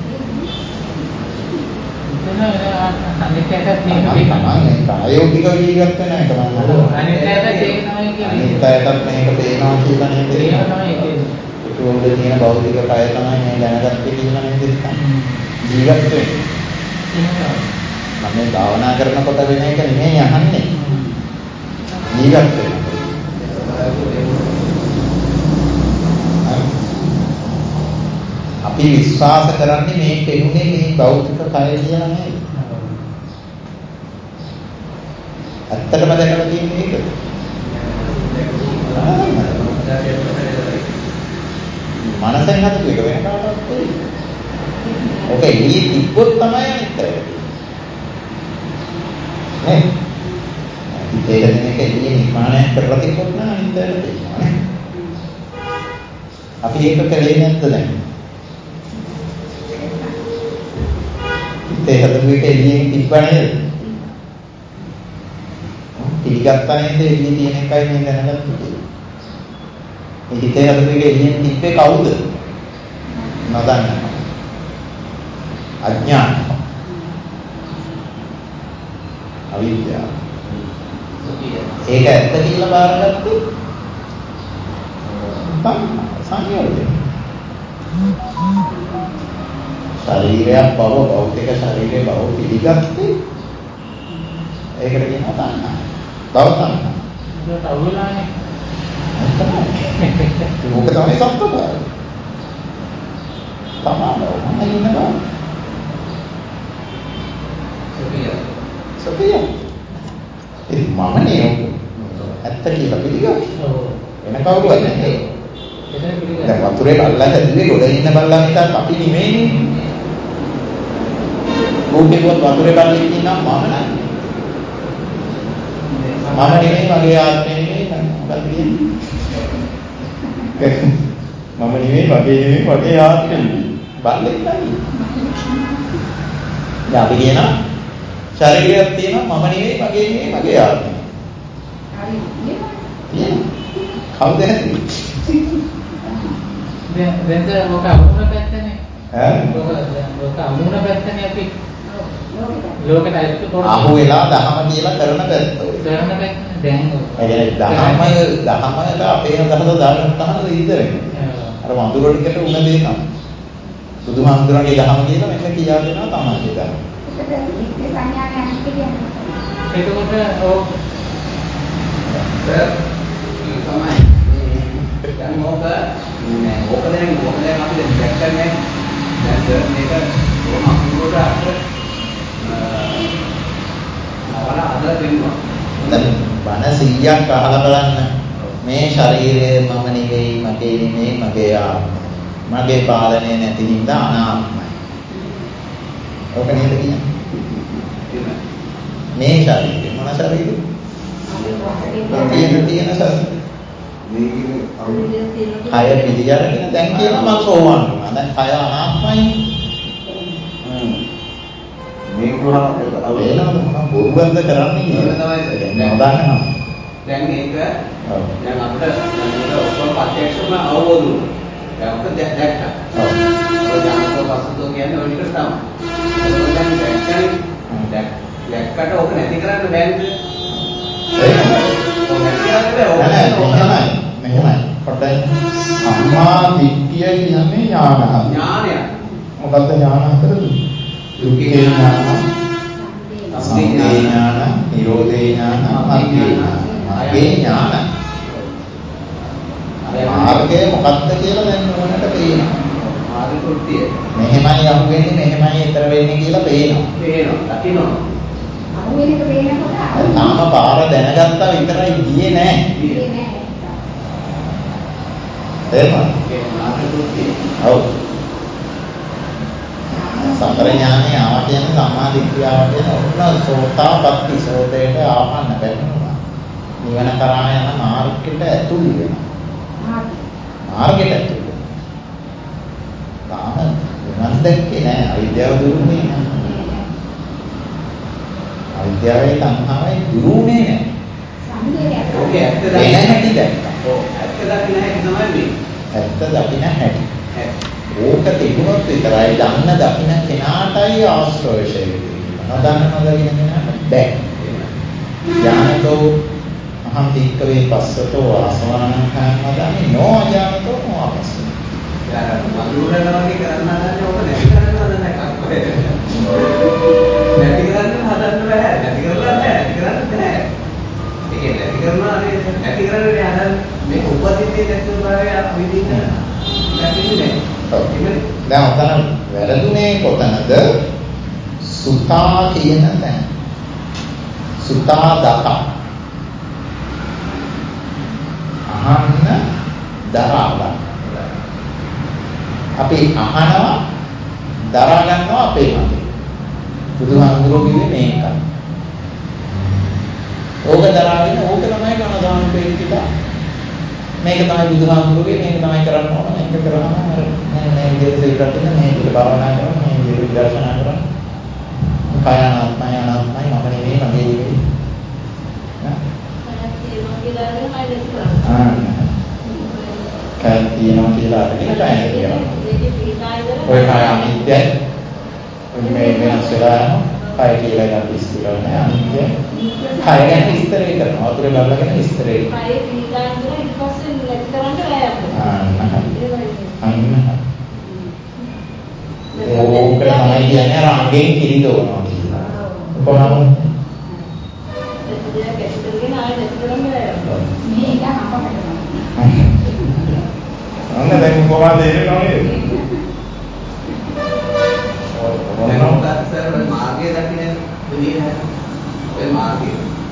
අනිත්‍යයට තේරෙනවා. මම ප්‍රායෝගිකව ජීවත් වෙන එක මම අනිත්‍යයට තේරෙනවා කියන්නේ. අනිත්‍යයටත් මේක පේනවා කියලා නේද? තේරෙනවා කියන්නේ. ඒකෝද කියන භෞතික කය තමයි මේ දැනගත්තේ කියලා නේද? ජීවත් වෙන්නේ. මම මේ භාවනා කරනකොට වෙන එක නෙමෙයි අහන්නේ. ජීවත් වෙනවා. අපි විශ්වාස කරන්නේ මේ පෙනුනේ මේ භෞතික කය කියලා නේද? ඇත්තටම දැකලා තියෙන්නේ ඒකද? මනසෙන් හදපු එක වෙන කාටවත් තේරෙන්නේ. ඔක එළියේ තිබ්බොත් තමයි අනිත්‍යය. නේ? ඒක දෙන එක එළියේ නිර්මාණය කරලා තිබ්බොත් නම් අනිත්‍යය තියෙනවා නේ. අපි ඒක කලේ නැද්ද දැන්? ඒ හදපු එක එළියෙන් තිබ්බා නේද? පිළිගත්තා නේද එළියේ තියෙන එකයි මේ දැනගත්තේ. මේ හිතේ හදපු එක එළියෙන් තිබ්බේ කවුද? නොදන්න. අඥාන. අවිද්‍යාව. ඒක ඇත්ත කියලා බාරගත්තේ සංයෝගය. ශරීරයක් බව භෞතික ශරීරයේ බව පිළිගත්තේ ඒකට කියනවා තණ්හා. භව තණ්හා. ඒක අවුලානේ. ඕක තමයි සත්‍යතාවය. තමයි ඉන්නවා. සතිය. ඒ මමනේ ඇත්ත කියලා පිළිගන්නේ. ඔව්. වෙන කවුරුවත් නැහැ. එතන පිළිගන්න. දැන් වතුරේ බල්ලා හැදුවේ ගොඩ ඉන්න බල්ලා මිසක් අපි නෙමෙයිනේ. ඕකේවත් වතුරේ බල්ලෙක් ඉන්නා මම නෑ. මම නෙමෙයි මගේ ආත්මය නෙමෙයි මොකක්ද කියන්නේ? මම නෙමෙයි මගේ ආත්මය. බල්ලෙක් නෙමෙයි. දැන් අපි කියනවා ශරීරයක් තියෙනවා මම නෙමෙයි මගේ ආත්මය. හරි තියෙනවා. කවුද නැති? දැන් ඔක අමුණ පැත්තනේ. ඈ? ඔක අමුණ පැත්තනේ අපි ලෝකෙට අයිති කොට අහු වෙලා දහම කියලා කරන පැත්ත. කරන පැත්තනේ දැන් ඔක. ඒ කියන්නේ දහමට අපේ අදහස දාගත්තාම ඉද්ද වෙනවා. අර වඳුර ටිකට උණ දෙනවා. බුදුහාමුදුරන්ගේ දහම කියලා මෙන්න කියා දෙනවා තමයි දහම. ඒක විස්තර සංඥාවේ අනිත්‍ය කියන්නේ. එතකොට ඔව් තමයි දැන් ඕක දැන් අපි දැක්කන්නේ දැන් මේක කොහොම අකුරට අපිට නවල අදලා දෙන්නවා. දැන් බණ 100ක් අහලා බලන්න මේ ශරීරය මම නෙවෙයි මගේ ආත්මය. මගේ පාලනය නැති හින්දා අනාත්මයි. ඕක නේද කියන්නේ? මේ ශරීරය මොන ශරීරයද? තියෙන සත්‍ය. කය පිළිගන්න දැන් කියනවා මම සෝවන් වුණා. දැන් කය අනාත්මයි. මේක වෙනවද මම බොරුවක්ද කරන්නේ කියලා තමයි නෝදානවා. දැන් මේක දැන් අපිට ඔක්කොම ප්‍රත්‍යක්ෂම අවබෝධ වුණා. දැන් අපිට දැක්කා. ඔය ජානක පසුතෝ කියන්නේ ඔය ටික තමයි. දැන් දැක්කට ඕක නැති කරන්න බැරිද? මෙහෙමයි. පොඩ්ඩයි. සම්මා දිට්ඨිය කියන්නේ ඥානය. ඥානය. මොකද්ද ඥාන හතරද? දුක්ඛේ ඥාන, සමුදය ඥාන, නිරෝධේ ඥාන, මාර්ගේ ඥාන. මාර්ගය මොකක්ද කියලා දැන් මොනකට පේනවා. මාර්ග කෘත්‍යය. මෙහෙමයි අහුවෙන්නේ මෙහෙමයි ඊතර වෙන්නේ කියලා පේනවා. පේනවා. දකින්නවා. අහුවෙනක පේනකොට තාම පාර දැනගත්තා විතරයි ගියේ නැහැ. ගියේ නැහැ. එහෙමයි. ඒ මාර්ග කෘත්‍යය. ඔව්. සතර ඥානේ ආවා කියන සම්මා දිට්ඨිය ආවා කියන ඔන්න සෝතාපට්ටි සෝතේට ආපන්න බැරිනවා. නිවන කරා යන මාර්ගයට ඇතුළු වෙනවා. මාර්ගයට ඇතුළු වෙනවා. තාම නිවන් දැක්කේ නැහැ. අවිද්‍යාව දුරුනේ නැහැ. අවිද්‍යාවයි තණ්හාවයි දුරුනේ නැහැ. ඕකේ ඇත්ත වෙන හැටි දැක්කා. ඔව් ඇත්ත දකින්න හැටි තමයි මේ. ඇත්ත දකින්න හැටි. ඕක තිබුණොත් විතරයි දන්න දකින්න කෙනාටයි ආශ්‍රයශය වෙන්නේ. නොදන්න නොදකින්න කෙනාට බෑ. ඥානතෝ අහං දීක්කවේ පස්සතෝ ආසවනං කම්මදානි නෝ අඥානතෝ නොඅපස්සෝ. යාර මధుරනවා වගේ කරන්න හදන්නේ ඕක නැති කරන්න හදන්නේ කක්කේ. නැති කරන්න හදන්න බෑ. නැති කරලා බෑ. නැති කරන්න බෑ. ඒකේ නැති කරනවා නැති කරන්නේ හදන්න මේ උපදිතේ නැති බව විදිහට නැතිනේ. දැන් ඔතන වැරදුනේ කොතනද? සුතා කියන තැන. සුතා දක. අහන්න දරා අපි අහනවා දරා ගන්නවා අපේ මතේ. බුදුහාමුදුරුවෝ කිව්වේ මේකයි. ඕක දරාගෙන ඕක තමයි කනදාන දෙවිතික. මේක තමයි බුදුහාමුදුරුවෝ මේක තමයි කරන්න ඕන මේක කරනවා මේ විදිහට සිල්පත් වෙන මේ විදිහට භාවනා කරනවා මේ විදිහට දර්ශනා කරනවා. කය අනාත්මයි අනාත්මයි මම නෙවෙයි මගේ නෙවෙයි. කය තියෙනවා කියලා අරගෙන කය කියනවා. ඔය කය අනිත්‍යයි. මේ වෙනස් වෙලා යනවා. කය කියලා එකක් ඉස්තිරව නෑ අනිත්‍යයි. කය ගැන විස්තරය කරනවා. වතුරේ බලලාගෙන විස්තරය. කය පිළිගන්න කියලා ඊට පස්සේ නැති කරන්න බෑ ඕක තමයි කියන්නේ අර අංගෙන් කිරිදවනවා කියලා. කොහොමද? ඒක ඇත්තටම ආයෙ නැති කරන්න බෑ. මේක අපහසුයි. අන්න දැන් කොහොමද එන්නේ? මොනවාද මාර්ගය දකින්න විදිහ ඔය මාර්ගය.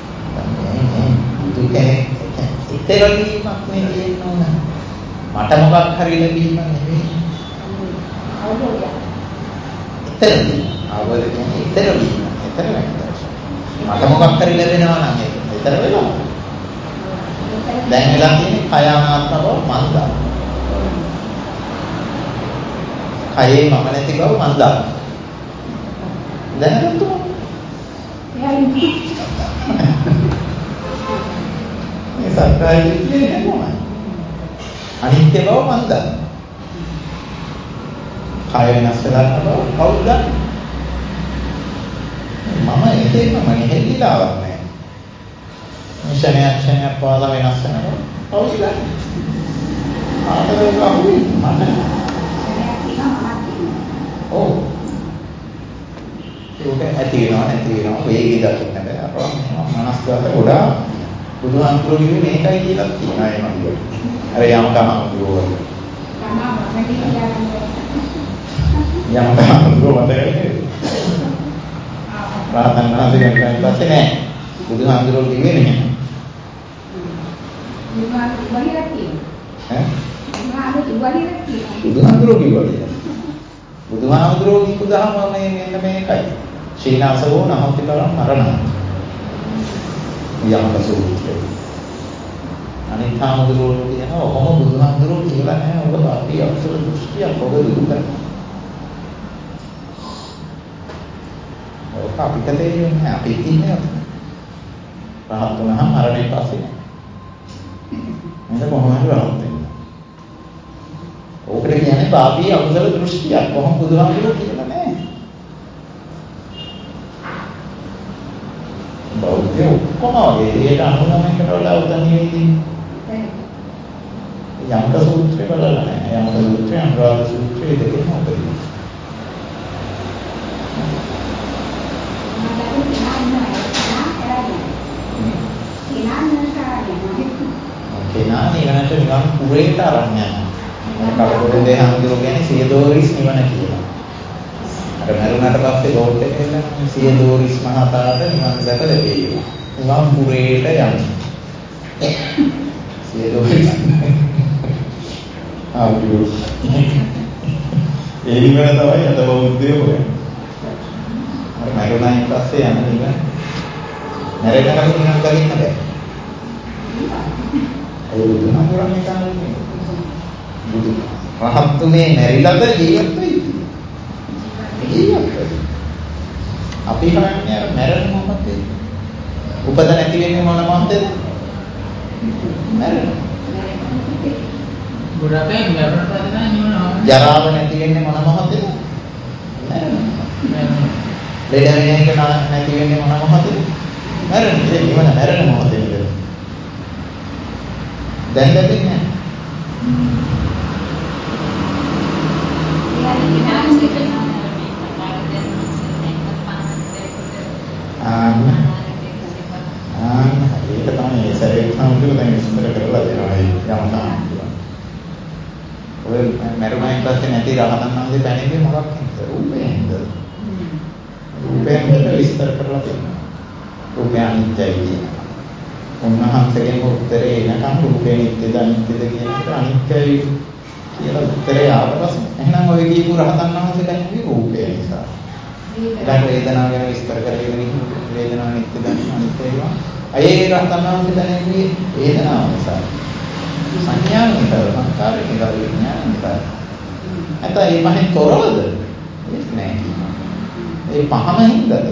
දුකේ ඉතරලීමක් නෙවෙයි නෝන. මට මොකක් හරි ලැබීමක් නෙවෙයි. අවබෝධය. ඉතරලී. අවබෝධ කියන්නේ ඉතරලීම. ඉතර නැහැ. මට මොකක් හරි ලැබෙනවා නම් ඒක ඉතර වෙනවා. දැන් වෙලා තියෙන්නේ කය අනාත්ම බව මන් දන්නවා. කයේ මම නැති බව මන් දන්නවා. දැනගත්තු මේ සත්‍යය කියන්නේ මොනවද? අනිත්‍ය බව මන් දන්නවා. කය වෙනස් වෙලා බව කවුද දන්නේ? මම ඒකෙන්ම හෙල්ලිලාවක් නැහැ. ක්ෂණයක් පාලා වෙනස් වෙනවා. කවුද දන්නේ? ආතලක අහුවේ මට. ඔව්. ඒක ඇති වෙනවා නැති වෙනවා වේගය දකින්න බෑ. අපරම මනස්ගත ගොඩාක් බුදුහාමුදුරුවෝ කිව්වේ මේකයි කියලා කියනවා ඒ මංගල. අර යම් කහමුදුරුවෝ වගේ. යම් කහමුදුරුවෝ මතකයි. රාතන් වහන්සේ ගැන පස්සේ නෑ. බුදුහාමුදුරුවෝ කිව්වේ මෙහෙම. බුදුහාමුදුරුවෝ කිව්වා. බුදුහාමුදුරුවෝ කිව්ව දහම මෙන්න මේකයි. ශීනාසවෝ නහොති කරම් මරණ. යමක සූත්‍රය. අනිත් හාමුදුරුවෝ කියනවා ඔහොම බුදුහාමුදුරුවෝ කියලා නෑ. ඔබ අපි අක්ෂර දෘෂ්ටියක් ඔබ දුරු කරනවා. ඔක අපිට තේරෙන්නේ අපි ඉන්නේ රහත් වුණාම මරණය පස්සේ නෑ. එතන කොහොමද රහත් වෙන්නේ? ඕකට කියන්නේ පාපී අකුසල දෘෂ්ටියක්. කොහොම බුදුහාමුදුරුවෝ කියලා නෑ. බෞද්ධ ඔක්කොම වගේ ඒකට අනුගමනයකට වඩා උදන්නේ යමක සූත්‍රය බලලා නැහැ. යමක සූත්‍රය අනුරාධ සූත්‍රය දෙකම උපදිනවා. කෙනා නිවනට නිකන් කුරේට අරන් යනවා. කඩපොඩේ දෙහාමුදුරුවෝ කියන්නේ සියදෝරිස් නිවන කියලා. අර මරුණට පස්සේ බෝඩ් එක එල්ලන සියදෝරිස් මහතාට නිවන් දැක ලැබේවා. නිවන් කුරේට යන්නේ. සියදෝරිස් ආවුරු. ඒ නිවන තමයි අද බෞද්ධයෝ හොයන්නේ. අර මරුණයින් පස්සේ යන නිවන. මැරෙනකම් නිවන් දකින්න බෑ. ඒ බුදුහාමුදුරන්ගේ කාලේ බුදු රහත්තුනේ මැරිලාද ජීවත් වෙයි. අපි කරන්නේ අර මැරෙන මොහොතේ උපත නැති වෙන්නේ මොන මොහොතේද? මැරෙන. ගොඩක් අය මැරුණ පස්සේ නිවනවා. ජරාව නැති වෙන්නේ මොන මොහොතේද? මැරෙන. ලෙඩ වෙන එක නැති වෙන්නේ මොන මොහොතේද? මැරෙන. ඒ නිවන මැරෙන මොහොතේද? දැන් ලැබෙන්නේ නැහැ. ඒක තමයි සරේ සම්පූර්ණ දැන් විස්තර කරලා දෙනවා යම තමයි. ඔය මරුණයින් පස්සේ නැති රහතන් වහන්සේ පැනෙන්නේ මොකක්ද? රූපයෙන්ද? රූපයෙන් විස්තර කරලා දෙනවා. රූපය අනිත්‍යයි කියනවා. උන්වහන්සේගෙන් උත්තරේ එනකම් රූපේ නිත්‍යද අනිත්‍යද කියන එක අනිත්‍යයි කියලා උත්තරේ ආවපස් එහෙනම් ඔය කියපු රහතන් වහන්සේ කියන්නේ රූපය නිසා. ඊළඟ වේදනාව ගැන විස්තර කරගෙන ඉන්න වේදනාව නිත්‍යද අනිත්‍යද අයේ රහතන් වහන්සේ දැනෙන්නේ වේදනාව නිසා. සංඥා නිසා, සංකාර නිසා, විඥාන නිසා. අත ඒ පහෙන් තොරවද? ඒක නෑ. ඒ පහම හින්දාද?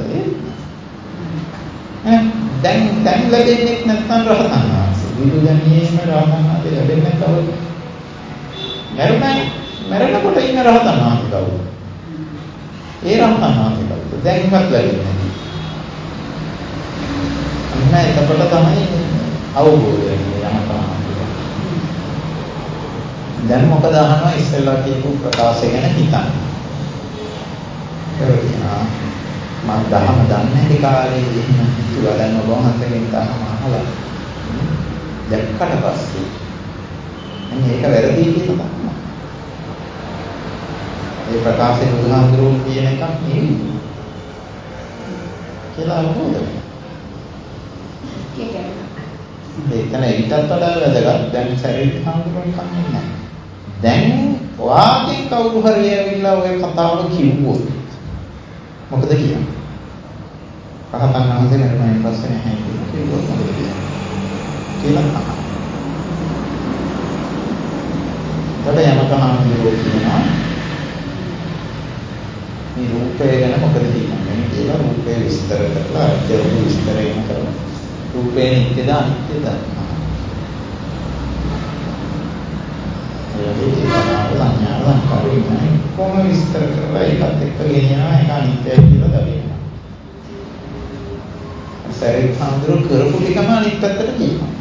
දැන් ලැබෙන්නේ නැත්නම් රහතන් වහන්සේ. විදු දැනීම රහතන් වහන්සේ ලැබෙන්නේ නැත්නම් මරණකොට ඉන්න රහතන් වහන්සේ කවුද? ඒ රහතන් වහන්සේ කවුද? දැන්වත් ලැබෙන්නේ නැහැ. අන්න එතකොට තමයි අවබෝධය යම තමයි. දැන් මොකද අහනවා ඉස්සෙල්ලා කියපු ප්‍රකාශය ගැන හිතන්න. මම දහම දන්නේ නැති කාලේ එහෙම හිතුවා දැන් ඔබ වහන්සේගෙන් දහම අහලා දැක්කට පස්සේ මේක වැරදි කියලා තමයි. ඒ ප්‍රකාශය බුදුහාමුදුරුවෝ කියන එකක් නෙවෙයි කියලා අවබෝධ වෙනවා. ඒකන ඊටත් වඩා වැදගත් දැන් ශරීර හාමුදුරුවෝ කන්නේ නැහැ. දැන් ඔයාගෙන් කවුරු හරි ඇවිල්ලා ඔය කතාව කිව්වොත් මොකද කියන්නේ? රහතන් වහන්සේ මරුණයින් පස්සේ නැහැ කිව්වොත් මොකද කියන්නේ? කියලා අහනවා. එතකොට යමක හාමුදුරුවෝ කියනවා මේ රූපය ගැන මොකද කියන්නේ කියලා රූපේ විස්තර කරලා ඒක විස්තරයෙන් කරනවා. රූපේ නිත්‍යද අනිත්‍යද? සංඥා සංකාර විඥාන කොහොම විස්තර කරලා ඒකත් එක්ක ගෙනියනවා ඒක අනිත්‍යයි කියලා දකිනවා. සරේ හාමුදුරුවෝ කරපු ටිකම අනිත් පැත්තට කියනවා.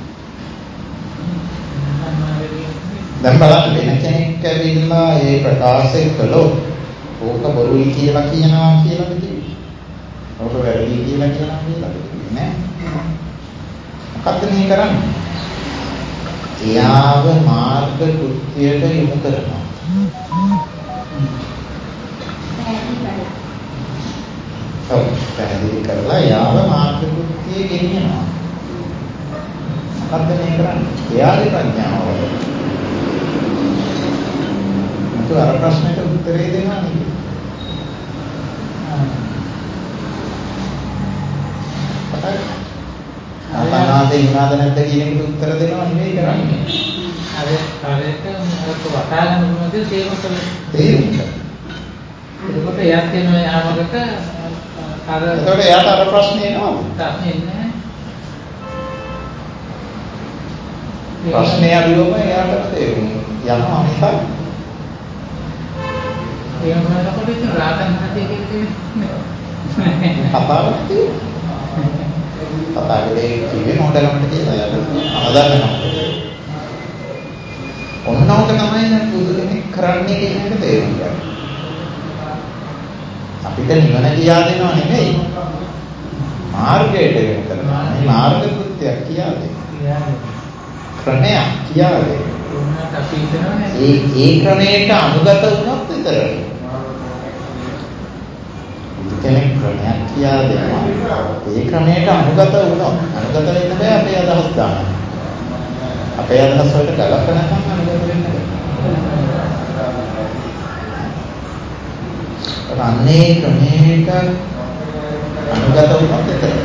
දැන් බලන්න වෙන කෙනෙක් ඇවිල්ලා ඒ ප්‍රකාශය කළොත් ඕක බොරුයි කියලා කියනවා කියලාද කිව්වේ? ඕක වැරදි කියලා කියනවා කියලාද කිව්වේ නෑ. මොකද්ද මේ කරන්නේ? එයාව මාර්ග කෘත්‍යයට යොමු කරනවා. පැහැදිලි කරලා එයාව මාර්ග කෘත්‍යයේ ගෙනියනවා. මොකද්ද මේ කරන්නේ? එයාගේ ප්‍රඥාව වල. අර ප්‍රශ්නෙට උත්තරේ දෙනවා නේද? ආතන වැරදි වුණාද නැද්ද කියන එකට උත්තර දෙනවා නෙවෙයි කරන්නේ. අර හරියට මොකක් වටා ගන්න මොනවද තේරුම් කරලා. එතකොට එයා කියනවා යාමකට අර එතකොට එයාට අර ප්‍රශ්නේ එනවද? ප්‍රශ්නේ නැහැ. ප්‍රශ්නේ අඩුවම එයාට තේරුම් යනවා මිසක් ඒ මොනවාකට ඉතින් රාතන් හතේ කියන්නේ කතාවක් තියෙනවා. කතාවේ කිව්වේ මොඩලකට කියලා යට අදන්නනවා. ඔන්නෝක තමයි දැන් බුදු කෙනෙක් කරන්නේ කියන එක තේරුම් ගන්න. අපිට නිවන කියා දෙනව නෙමෙයි. මාර්ගයට වෙන කරනවා. මේ මාර්ග කෘත්‍යයක් කියා දෙනවා. ක්‍රමයක් කියා දෙනවා. ඒ ක්‍රමයට අනුගත වුණොත් විතරයි. කෙනෙක් ක්‍රමයක් කියා දෙනවා. ඒ ක්‍රමයට අනුගත වුණොත් අනුගත වෙන්න බෑ අපේ අදහස් දාන්න. අපේ අදහස් වලට ගලපනකම් අනුගත වෙන්න බෑ. අනේ ක්‍රමයට අනුගත වුණොත් විතරයි.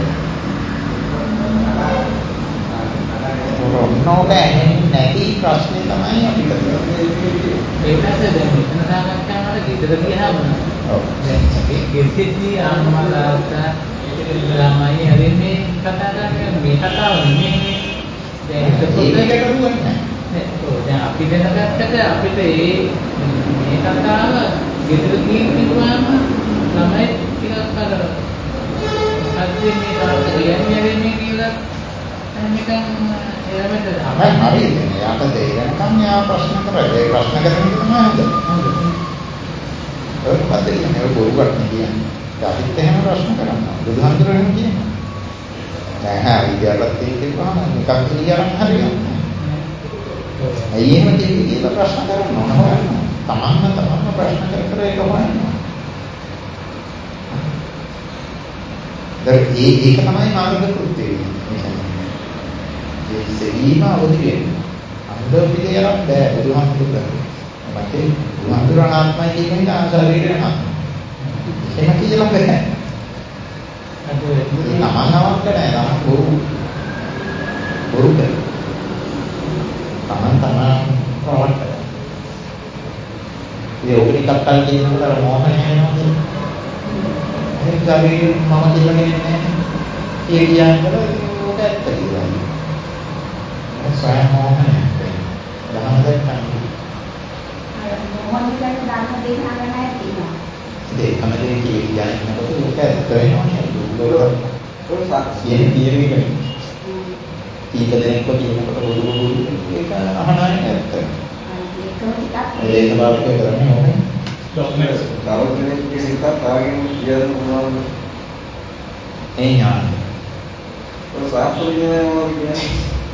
නොබෑනේ නැති ප්‍රශ්නේ තමයි අපිට තියෙන්නේ. ඒකත් දැන් මෙතන සාකච්ඡාවල ගෙදර ගියාම දැන් අපි ගෙදරදී අම්මා තාත්තා ළමයි හරිනේ කතා කරන්නේ මේ කතාව නෙමෙයි. දැන් ඒක කරුවන්නේ නැහැ. දැන් අපි දැනගත්තට අපිට මේ කතාව ගෙදර කියනවාම ළමයි ටිකක් අර අද්දේ මේ තාත්තා කියන්නේ මේ කියලා නිකන් එයාමද හරිද? යාට දෙයයන්කම් යා ප්‍රශ්න කරලා ඒ ප්‍රශ්න කරන එක තමයි හොඳ. ඒක මොකද කියන්නේ බොරුවක් නෙන්නේ. අපිත් එහෙම ප්‍රශ්න කරනවා. බුදුහාමුදුරුවෝ කියන්නේ. නැහැ විද්‍යාපතියෙන් කියපුවාම එකක් කියලාම හරියන්නේ. ඇයි එහෙම කියන්නේ කියලා ප්‍රශ්න කරනවා නෝන. තමන්ම ප්‍රශ්න කර ඒක හොයනවා. ඒක තමයි මාර්ග කෘත්‍යය. ඒ සෙවීම අවදි වෙනවා. අන්ධ පිළියරක් බෑ බුදුහාමුදුරුවෝ. මතේ බුදුහාමුදුරුවෝ ආත්මය කියන එක ආශාරීරේ නැහැ. එහෙම කියලා බෑ. තමන් නවක් නැහැ. තමන් බොරු කරනවා. තමන් ප්‍රවට්ටන. ඒ ඔබනිකක්කල් කියනකොට අර මොහොතේ යනවා කියන්නේ. ඒක ගාවේ මම කියලා කියන්නේ ඒ කියන්නේ ඕක ඇත්ත කියලා. ස්වයං මොහොතේ දහම දැක්කම මොහොතේ දාන්න දෙන්න නැහැ තියෙනවා. ඒකම දෙක කියන්නේ නේද ඒක ඇත්ත වෙනවා නේද? කියන්නේ කීප දෙනෙක්ව කියනකොට බොරු ඒක අහනායි ඇත්ත. ඒක බාරක කරන්නේ ඕනේ. ડોක්યુමන්ට්ස් තාවකෙනෙක් කියන එක තාගෙන කියන්න පුළුවන්. ඒ ඥාන. ඔය සාපෘතියනේ මොකද කියන්නේ?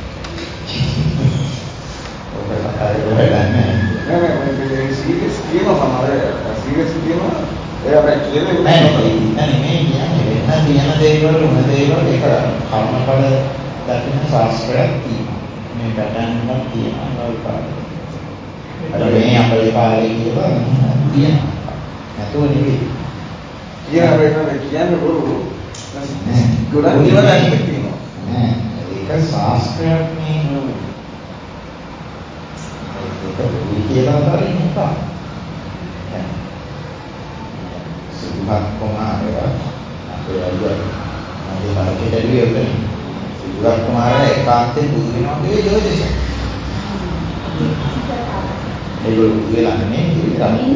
ඔබ කතාවේ වෙලන්නේ. නෑ මම සීරියස් කියනවා සමහර සීරියස් කියනවා ඒ අපේ කියන්නේ නෑ මේ කියන්නේ වෙන දින දේවල් උන දේවල් ඒක කර්මඵල දකින්න ශාස්ත්‍රයක් තියෙනවා. මේ පැටර්න් එකක් තියෙනවා නෝල්පාද. අර මේ අපේ කාලේ කියලා තියෙනවා. නැතුව නෙවෙයි. කියන වෙලාවෙ කියන්නේ බොරු. ගොඩක් දේවල් අනිත් තියෙනවා. නෑ ඒක ශාස්ත්‍රයක් නේ. ඒක බොරු කියලා හරියට නෑ. සිද්ධාර්ථ කුමාරයා අපේ අයියා මගේ බලකේ ඇවිල්ලා සිද්ධාර්ථ කුමාරයා ඒකාන්තයෙන් බුදු වෙනවා කියලා ජෝතිෂය. ඒගොල්ලෝ කියලා නෙමෙයි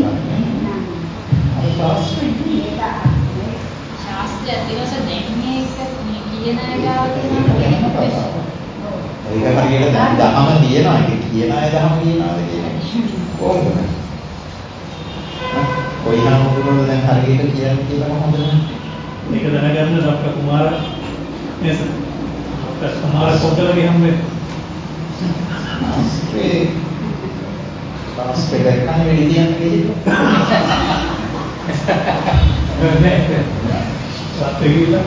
ශාස්ත්‍රය දිවස දෙන්නේ මේ කියන ගාව තියෙනවා. ඒක හරියට දැන් දහම තියෙනවා. ඒක කියන අය දහම කියනවාද කියන්නේ කොහොමද? කොයි හැමෝටම දැන් හරියට කියන්නේ කියලා හොඳ නැහැ. මේක දැනගන්න ડોક્ટર කුමාර නේද? ડોક્ટર කුමාර පොතලගේ හැම ශාස්ත්‍රය දැක්කම වෙලී කියන්නේ කිව්වා. නෑ. සත්‍ය කියලා.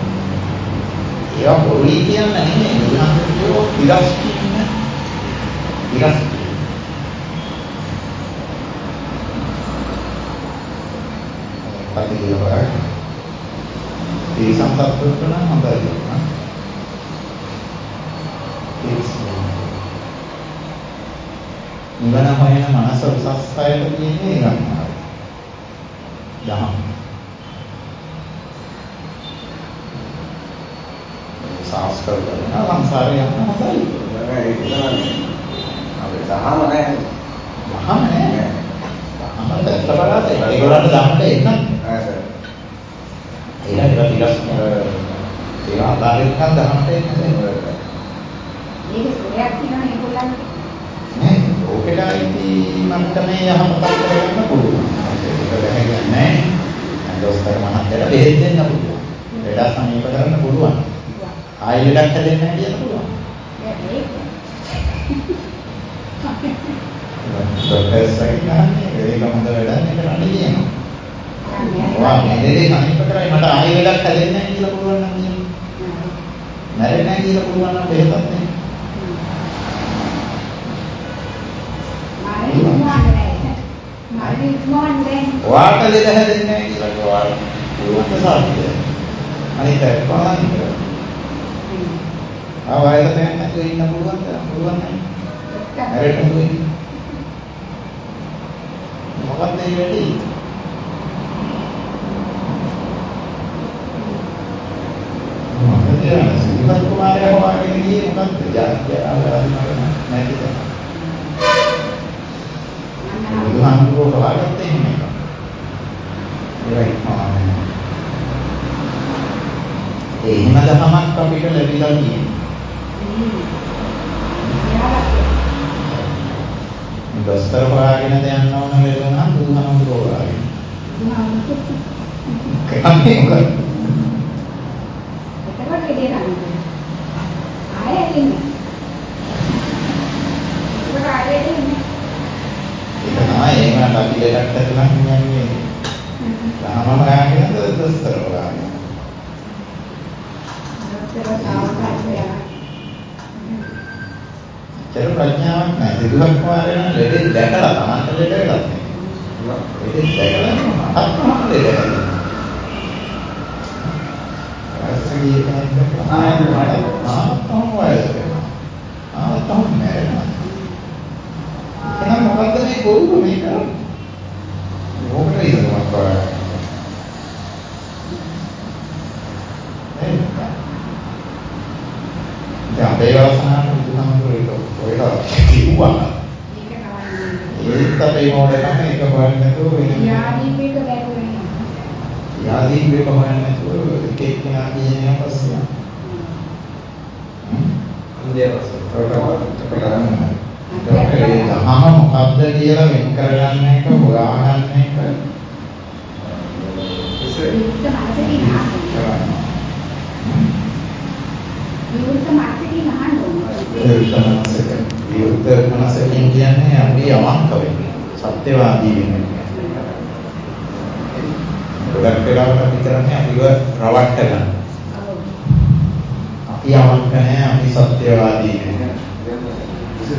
ඒවා බොරුයි කියන්නේ නෙමෙයි. බුදුහාමුදුරුවෝ ඉලක්ක කියන්නේ ඉරස් පටි කියලා ඒ සම්පූර්ණ නම් හොඳයි නේ. නිවන හොයන මනස උසස් අයට තියෙන්නේ ඊළඟට. දහම්. සාස්ත්‍ර කරන සංසාරේ යන හොඳයි. ඒක තමයි. අපි දහම නැහැ. දහම නෑ. දහම දැක්ක බලද්දී ඒගොල්ලන්ට දහමට එන්න. ඒකට ටිකක් ඒවා අදාළෙන් නම් දහමට එන්නේ. මේක සුරයක් තියෙනවා ඒගොල්ලන්ට. නෑ ඕකේට අයිති මට්ටමේ යහපතක් කරගන්න පුළුවන්. ඒක දැනගන්නේ නෑ. දොස්තර මහත්තයාට බෙහෙත් දෙන්න පුළුවන්. ලෙඩ සනීප කරන්න පුළුවන්. ආයෙ ලෙඩක් හැදෙන්නේ නැහැ කියන්න පුළුවන්. ડોක්ටර්ස් කියන්නේ ඒක හොඳ වැඩක් නේ කරන්නේ කියනවා. ඔයා මේ දෙලේ සනීප කරයි මට ආයෙ ලෙඩක් හැදෙන්නේ නැහැ කියලා පුළුවන් නම් කියනවා. මැරෙන්නේ නැහැ කියලා පුළුවන් නම් බෙහෙතක් නේ. ඔයාට ලෙඩ හැදෙන්නේ නැහැ කියලා කිව්වා. පුළුවන් සාර්ථකයි. අනිත් එක කොහොමද? වයස දැන් නැතුව ඉන්න පුළුවන් නැහැ. හැරෙන්න පුළුවන්. මොකක්ද මේ වෙන්නේ? මොකද සිද්ධාර්ථ කුමාරයා හොයාගෙන ගියේ මොකක්ද? ජාතිය නැති තමයි. බුදුහාමුදුරුවෝ හොයාගත්තේ එහෙම එකක්. ඒකයි මානේ. එහෙම දහමක් අපිට ලැබිලා තියෙනවා. දොස්තර හොයාගෙන යන්න ඕන වෙනවා බුදුහාමුදුරුවෝ හොයාගෙන. කරන්නේ මොකද? එතකොට එළිය ගන්න. ආයෙ එන්නේ. ඒක ආයෙ එන්නේ. ඒක තමයි එහෙම අපි දෙකක් ඇතුළත් කියන්නේ. දහම හොයාගෙනද දොස්තර හොයාගෙන. චර ප්‍රඥාවක් නැහැ. සිදුවක් වාරේන ලෙඩේ දැකලා තමන්ට ලෙඩ වෙලා නැහැ. ඒක දැකලා අත්මහා ලෙඩ වෙලා. රාජ්‍යයේ කෙනෙක් ආත්ම මැරෙනවා. එහෙනම් මොකද්ද මේ කොරුව මේ කරන්නේ? මොකට ඉදමක් කරන්නේ? අපේ වාසනාවට බුදුහාමුදුරුවෝ ඔයලා කිව්වා. ඒක අපේ මොඩේකම එක හොයන්න නැතුව වෙන යාදීපේක දැකුවේ. යාදීපේක හොයන්න නැතුව එක එක්කෙනා කියන්නේ පස්සේ. අන්දේවස කරන්නේ. ඒක මොකද්ද කියලා වෙන් කරගන්න එක හොයාගන්න එක. විවෘත මාර්ගයෙන් අහන්න ඕනේ. විවෘත මනසකින් කියන්නේ අපි යමක් වෙන්නේ. සත්‍යවාදී වෙන්නේ. ගොඩක් වෙලාවට අපි කරන්නේ අපිව රවට්ට ගන්න. අපි යමක් නැහැ අපි